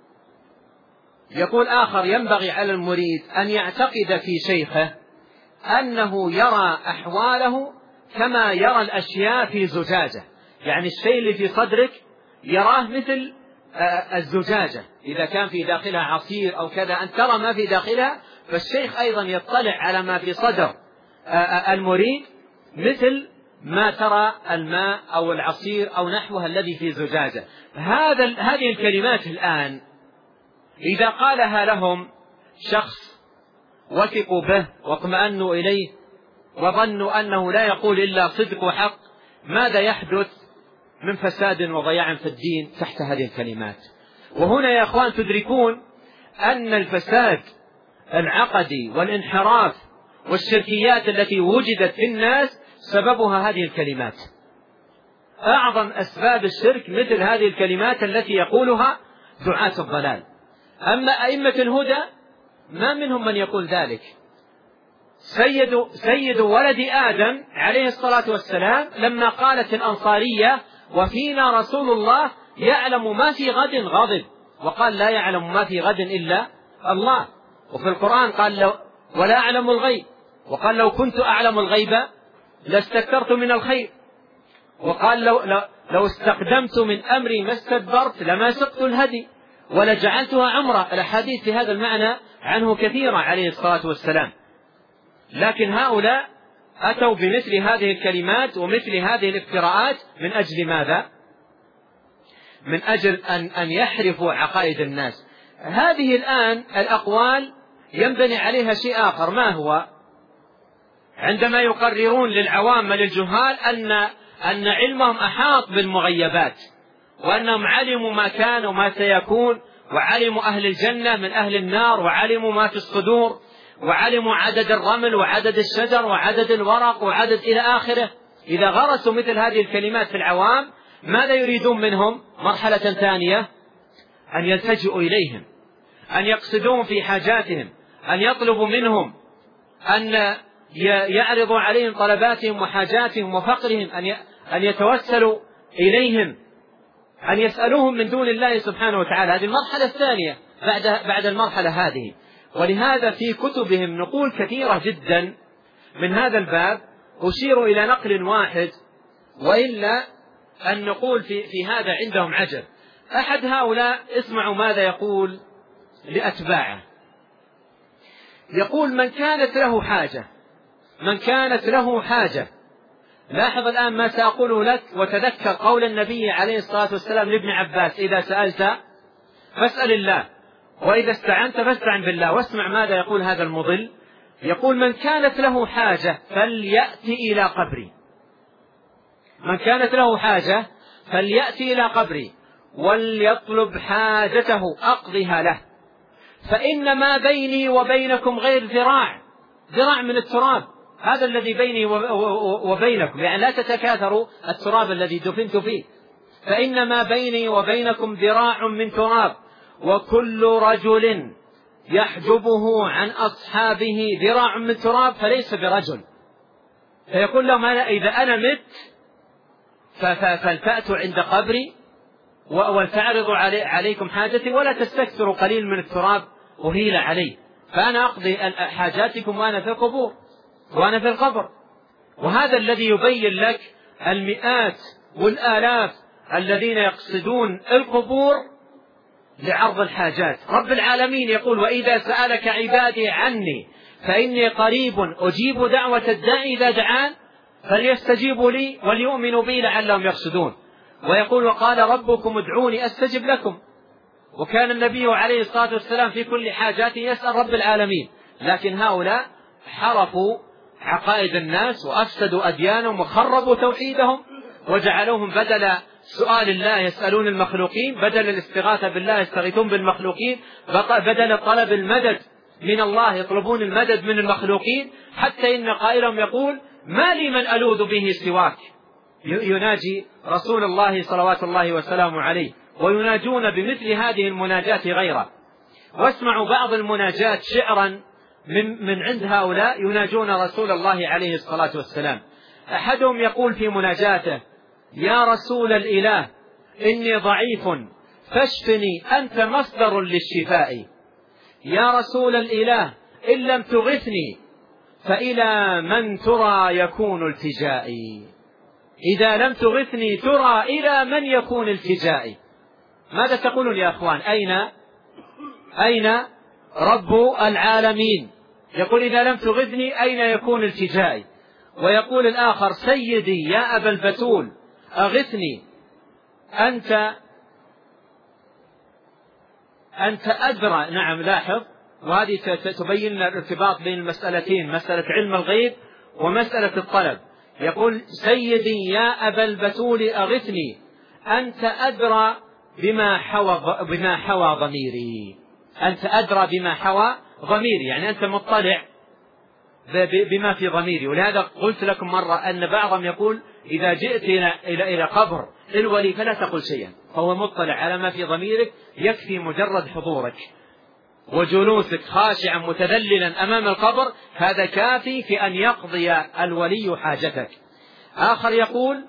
يقول آخر ينبغي على المريد أن يعتقد في شيخه أنه يرى أحواله كما يرى الأشياء في زجاجة، يعني الشيء اللي في صدرك يراه مثل الزجاجة، إذا كان في داخلها عصير أو كذا أن ترى ما في داخلها، فالشيخ أيضا يطلع على ما في صدر المريد مثل ما ترى الماء أو العصير أو نحوها الذي في زجاجة. هذا هذه الكلمات الآن إذا قالها لهم شخص وثقوا به واطمأنوا إليه وظنوا أنه لا يقول إلا صدق وحق، ماذا يحدث من فساد وضياع في الدين تحت هذه الكلمات؟ وهنا يا أخوان تدركون أن الفساد العقدي والانحراف والشركيات التي وجدت في الناس سببها هذه الكلمات. أعظم أسباب الشرك مثل هذه الكلمات التي يقولها دعاة الضلال. أما أئمة الهدى ما منهم من يقول ذلك. سيد, سيد ولد آدم عليه الصلاة والسلام لما قالت الأنصارية وفينا رسول الله يعلم ما في غد غضب، وقال لا يعلم ما في غد إلا الله. وفي القرآن قال لو ولا أعلم الغيب، وقال لو كنت أعلم الغيب لاستكثرت من الخير، وقال لو, لو, لو استقدمت من أمري ما استدبرت لما سقت الهدي ولجعلتها عمرة. الأحاديث في هذا المعنى عنه كثيرة عليه الصلاة والسلام. لكن هؤلاء أتوا بمثل هذه الكلمات ومثل هذه الافتراءات من أجل ماذا؟ من أجل أن, أن يحرفوا عقائد الناس. هذه الآن الأقوال ينبني عليها شيء آخر، ما هو؟ عندما يقررون للعوام للجهال أن, أن علمهم أحاط بالمغيبات، وأنهم علموا ما كان وما سيكون، وعلموا أهل الجنة من أهل النار، وعلموا ما في الصدور، وعلموا عدد الرمل وعدد الشجر وعدد الورق وعدد إلى آخره. إذا غرسوا مثل هذه الكلمات في العوام ماذا يريدون منهم؟ مرحلة ثانية أن يلتجئوا إليهم، أن يقصدون في حاجاتهم، أن يطلبوا منهم، أن يعرضوا عليهم طلباتهم وحاجاتهم وفقرهم، أن يتوسلوا إليهم أن يسألوهم من دون الله سبحانه وتعالى. هذه المرحلة الثانية بعد بعد المرحلة هذه. ولهذا في كتبهم نقول كثيرة جدا من هذا الباب، أشير إلى نقل واحد، وإلا أن نقول في, في هذا عندهم عجب. أحد هؤلاء اسمعوا ماذا يقول لأتباعه، يقول: من كانت له حاجة من كانت له حاجة لاحظ الآن ما سأقوله لك، وتذكر قول النبي عليه الصلاة والسلام لابن عباس: إذا سألت فاسأل الله، وإذا استعنت فاستعن بالله. واسمع ماذا يقول هذا المضل، يقول: من كانت له حاجة فليأتي إلى قبري من كانت له حاجة فليأتي إلى قبري وليطلب حاجته أقضها له، فإن ما بيني وبينكم غير ذراع ذراع من التراب، هذا الذي بيني وبينكم، يعني لا تتكاثروا التراب الذي دفنت فيه، فإن ما بيني وبينكم ذراع من تراب، وكل رجل يحجبه عن أصحابه ذراع من تراب فليس برجل. فيقول لهم: إذا أنا مت فلتأتوا عند قبري ولتعرضوا علي عليكم حاجتي، ولا تستكثروا قليل من التراب أهيل عليه، فأنا أقضي حاجاتكم وأنا في القبور وأنا في القبر. وهذا الذي يبين لك المئات والآلاف الذين يقصدون القبور لعرض الحاجات. رب العالمين يقول: وإذا سألك عبادي عني فإني قريب أجيب دعوة الداعي إذا دعان فليستجيبوا لي وليؤمنوا بي لعلهم يرشدون. ويقول: وقال ربكم ادعوني أستجب لكم. وكان النبي عليه الصلاة والسلام في كل حاجاته يسأل رب العالمين، لكن هؤلاء حرفوا عقائد الناس وأفسدوا أديانهم وخربوا توحيدهم، وجعلوهم بدل سؤال الله يسألون المخلوقين، بدل الاستغاثة بالله يستغيثون بالمخلوقين، بدل طلب المدد من الله يطلبون المدد من المخلوقين، حتى إن قائلهم يقول: ما لي من ألوذ به سواك. يناجي رسول الله صلوات الله وسلامه عليه، ويناجون بمثل هذه المناجاة غيره. واسمعوا بعض المناجاة شعرا من, من عند هؤلاء يناجون رسول الله عليه الصلاة والسلام. أحدهم يقول في مناجاته: يا رسول الإله إني ضعيف فاشفني أنت مصدر للشفاء، يا رسول الإله إن لم تغثني فإلى من ترى يكون التجائي، إذا لم تغثني ترى إلى من يكون التجائي. ماذا تقولون يا أخوان؟ أين أين رب العالمين؟ يقول: إذا لم تغثني أين يكون التجائي؟ ويقول الآخر: سيدي يا أبا البتول أغثني أنت أنت أدرى. نعم، لاحظ، وهذه تبين الارتباط بين المسألتين، مسألة علم الغيب ومسألة الطلب. يقول: سيدي يا أبا البتول أغثني أنت أدرى بما حوى بما حوى ضميري، أنت أدرى بما حوى ضميري، يعني أنت مطلع بما في ضميري. ولهذا قلت لكم مرة أن بعضهم يقول: إذا جئت إلى إلى إلى قبر الولي فلا تقل شيئا، فهو مطلع على ما في ضميرك، يكفي مجرد حضورك وجلوسك خاشعا متذللا أمام القبر، هذا كافي في أن يقضي الولي حاجتك. آخر يقول: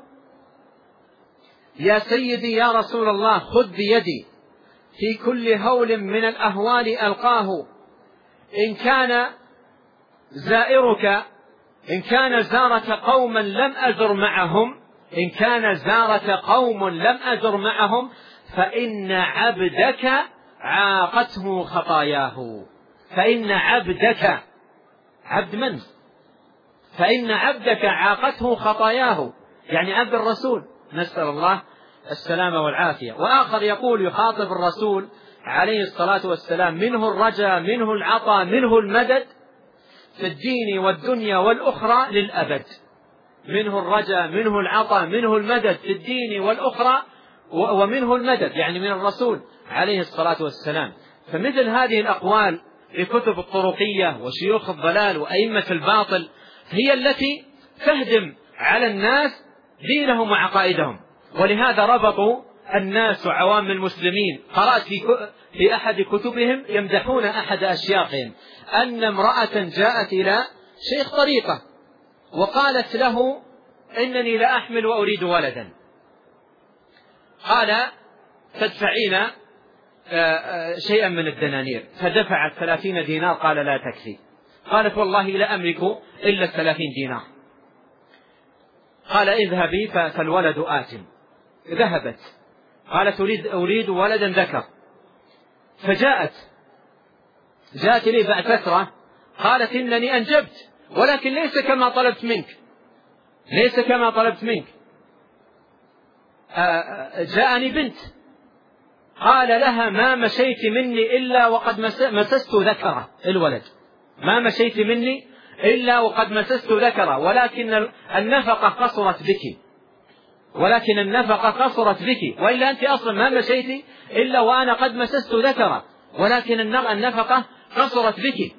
يا سيدي يا رسول الله خذ بيدي في كل هول من الأهوال ألقاه، إن كان زائرك إن كان زارك قوما لم أزر معهم إن كان زارك قوم لم أزر معهم فإن عبدك عاقته خطاياه. فإن عبدك عبد من؟ فإن عبدك عاقته خطاياه، يعني عبد الرسول، نسأل الله السلامة والعافية. وآخر يقول يخاطب الرسول عليه الصلاة والسلام: منه الرجاء منه العطاء منه المدد في الدين والدنيا والأخرى للأبد. منه الرجاء منه العطاء منه المدد في الدين والأخرى، ومنه المدد يعني من الرسول عليه الصلاة والسلام. فمثل هذه الأقوال في كتب الطرقية وشيوخ الضلال وأئمة الباطل هي التي تهدم على الناس دينهم وعقائدهم. ولهذا ربطوا الناس وعوام المسلمين. قرأت في في أحد كتبهم يمدحون أحد أشياخهم أن امرأة جاءت إلى شيخ طريقة وقالت له: إنني لا أحمل وأريد ولدا. قال تدفعين شيئا من الدنانير، فدفعت ثلاثين دينار، قال لا تكفي. قالت والله لا أملك إلا الثلاثين دينار. قال اذهبي فالولد آتم. ذهبت، قالت أريد, أريد ولدا ذكر، فجاءت جاءت لي بعد فترة قالت إنني أنجبت، ولكن ليس كما طلبت منك، ليس كما طلبت منك. جاءني بنت، قال لها ما مشيت مني إلا وقد مسست ذكره الولد، ما مشيت مني إلا وقد مسست ذكره، ولكن النفقة قصرت بك، ولكن النفقة قصرت بك، وإلا أنت أصلا ما مشيت إلا وأنا قد مسست ذكره، ولكن النفقة قصرت بك.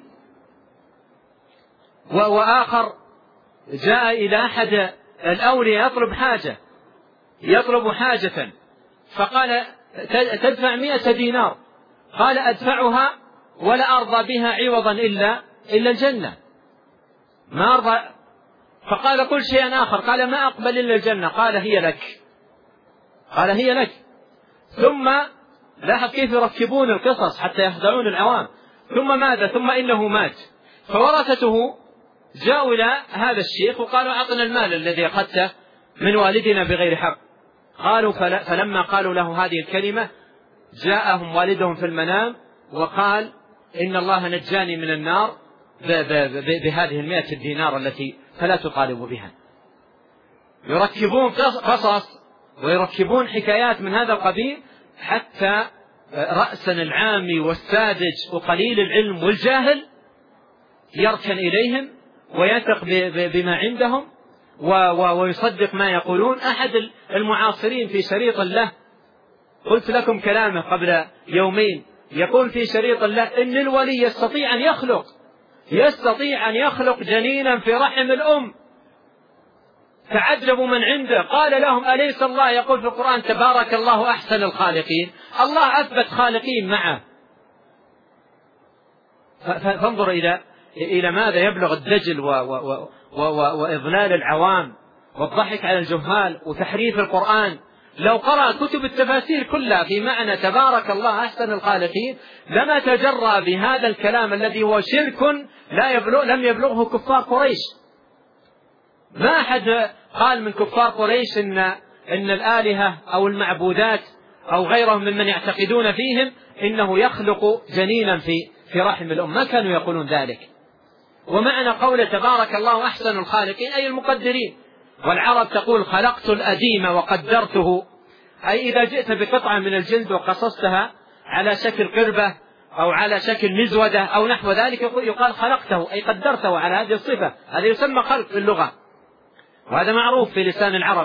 وآخر جاء إلى أحد الأولياء يطلب حاجة يطلب حاجة فقال تدفع مئة دينار، قال أدفعها ولا أرضى بها عوضا إلا إلا الجنة، ما أرضى. فقال قل شيئا آخر، قال ما أقبل إلا الجنة، قال هي لك، قال هي لك. ثم لاحظ كيف يركبون القصص حتى يخدعون العوام. ثم ماذا؟ ثم إنه مات، فورثته جاءوا إلى هذا الشيخ وقالوا أعطنا المال الذي أخذته من والدنا بغير حق. قالوا فلما قالوا له هذه الكلمة جاءهم والدهم في المنام وقال إن الله نجاني من النار بهذه المئة دينار التي فلا تطالب بها. يركبون قصص ويركبون حكايات من هذا القبيل حتى رأسا العامي والساذج وقليل العلم والجاهل يركن إليهم ويثق بما عندهم ويصدق ما يقولون. أحد المعاصرين في شريط له، قلت لكم كلامه قبل يومين، يقول في شريط له إن الولي يستطيع أن يخلق يستطيع أن يخلق جنينا في رحم الأم. تعجبوا من عنده، قال لهم أليس الله يقول في القرآن تبارك الله أحسن الخالقين؟ الله أثبت خالقين معه. فانظر إلى إلى ماذا يبلغ الدجل و و و وإضلال العوام والضحك على الجهال وتحريف القرآن. لو قرأ كتب التفاسير كلها في معنى تبارك الله أحسن الخالقين لما تجرأ بهذا الكلام الذي هو شرك لا يبلغ لم يبلغه كفار قريش. ما أحد قال من كفار قريش إن إن الآلهة أو المعبودات أو غيرهم ممن يعتقدون فيهم إنه يخلق جنينا في في رحم الأم، ما كانوا يقولون ذلك. ومعنى قول تبارك الله أحسن الخالقين أي المقدرين. والعرب تقول خلقت الأديم وقدرته، أي إذا جئت بقطعة من الجلد وقصصتها على شكل قربة أو على شكل مزودة أو نحو ذلك يقال خلقته، أي قدرته على هذه الصفة. هذا يسمى خلق في اللغة، وهذا معروف في لسان العرب.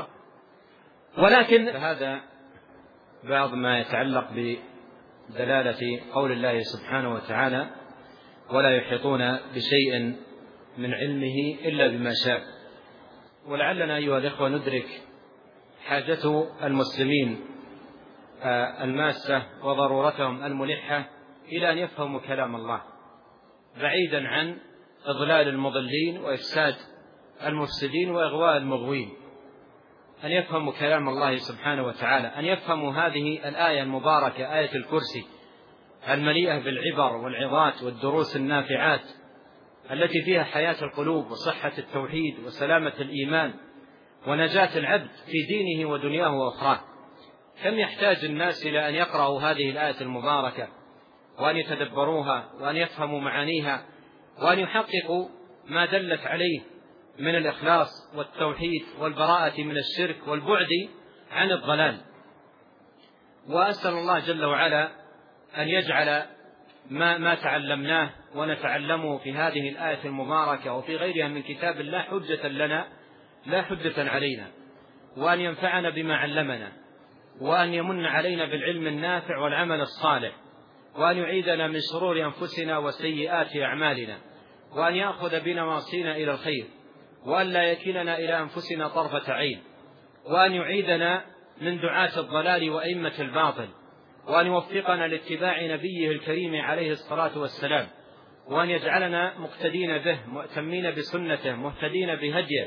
ولكن هذا بعض ما يتعلق بدلالة قول الله سبحانه وتعالى ولا يحيطون بشيء من علمه إلا بما شاء. ولعلنا أيها الإخوة ندرك حاجة المسلمين الماسة وضرورتهم الملحة إلى أن يفهموا كلام الله بعيدا عن إضلال المضلين وإفساد المفسدين وإغواء المغوين. أن يفهموا كلام الله سبحانه وتعالى، أن يفهموا هذه الآية المباركة آية الكرسي المليئة بالعبر والعظات والدروس النافعات التي فيها حياة القلوب وصحة التوحيد وسلامة الإيمان ونجاة العبد في دينه ودنياه وأخراه. كم يحتاج الناس إلى أن يقرأوا هذه الآية المباركة وأن يتدبروها وأن يفهموا معانيها وأن يحققوا ما دلت عليه من الإخلاص والتوحيد والبراءة من الشرك والبعد عن الضلال. وأسأل الله جل وعلا أن يجعل ما, ما تعلمناه ونتعلمه في هذه الآية المباركة وفي غيرها من كتاب الله حجة لنا لا حجة علينا، وأن ينفعنا بما علمنا، وأن يمن علينا بالعلم النافع والعمل الصالح، وأن يعيدنا من شرور أنفسنا وسيئات أعمالنا، وأن يأخذ بنواصينا إلى الخير، وأن لا يكلنا إلى أنفسنا طرفة عين، وأن يعيدنا من دعاة الضلال وأئمة الباطل، وأن يوفقنا لاتباع نبيه الكريم عليه الصلاة والسلام، وأن يجعلنا مقتدين به مؤتمين بسنته مهتدين بهديه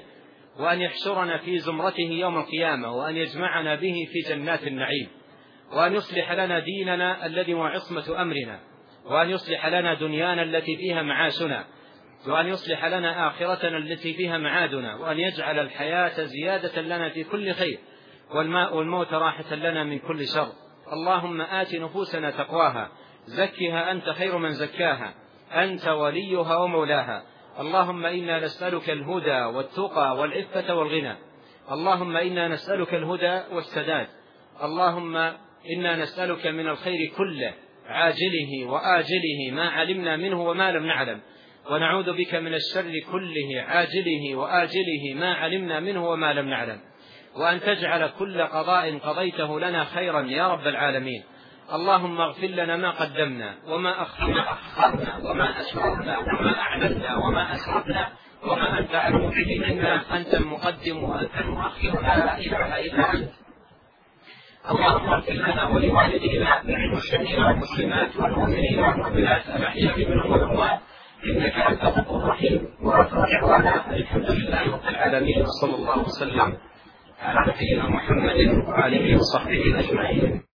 وأن يحشرنا في زمرته يوم القيامة، وأن يجمعنا به في جنات النعيم، وأن يصلح لنا ديننا الذي هو عصمة أمرنا، وأن يصلح لنا دنيانا التي فيها معاشنا، وأن يصلح لنا آخرتنا التي فيها معادنا، وأن يجعل الحياة زيادة لنا في كل خير، والموت راحة لنا من كل شر. اللهم آت نفوسنا تقواها، زكها أنت خير من زكاها، أنت وليها ومولاها. اللهم إنا نسألك الهدى والتقى والعفة والغنى. اللهم إنا نسألك الهدى والسداد. اللهم إنا نسألك من الخير كله عاجله وآجله ما علمنا منه وما لم نعلم، ونعوذ بك من الشر كله عاجله وآجله ما علمنا منه وما لم نعلم، وأن تجعل كل قضاء قضيته لنا خيرا يا رب العالمين. اللهم اغفر لنا ما قدمنا وما أخرنا وما أسررنا وما أعلنا وما أسرفنا وما أنت أعلم به منا، أنت المقدم وأنت المؤخر، لا إله إلا أنت. اللهم اغفر لنا ولوالدينا وللمسلمين والمسلمات والمؤمنين والمؤمنات الأحياء منهم والأموات، إنك أنت الغفور الرحيم. وآخر دعوانا الحمد لله رب العالمين، وصلى الله وسلم على نبينا محمد وآله وصحبه أجمعين.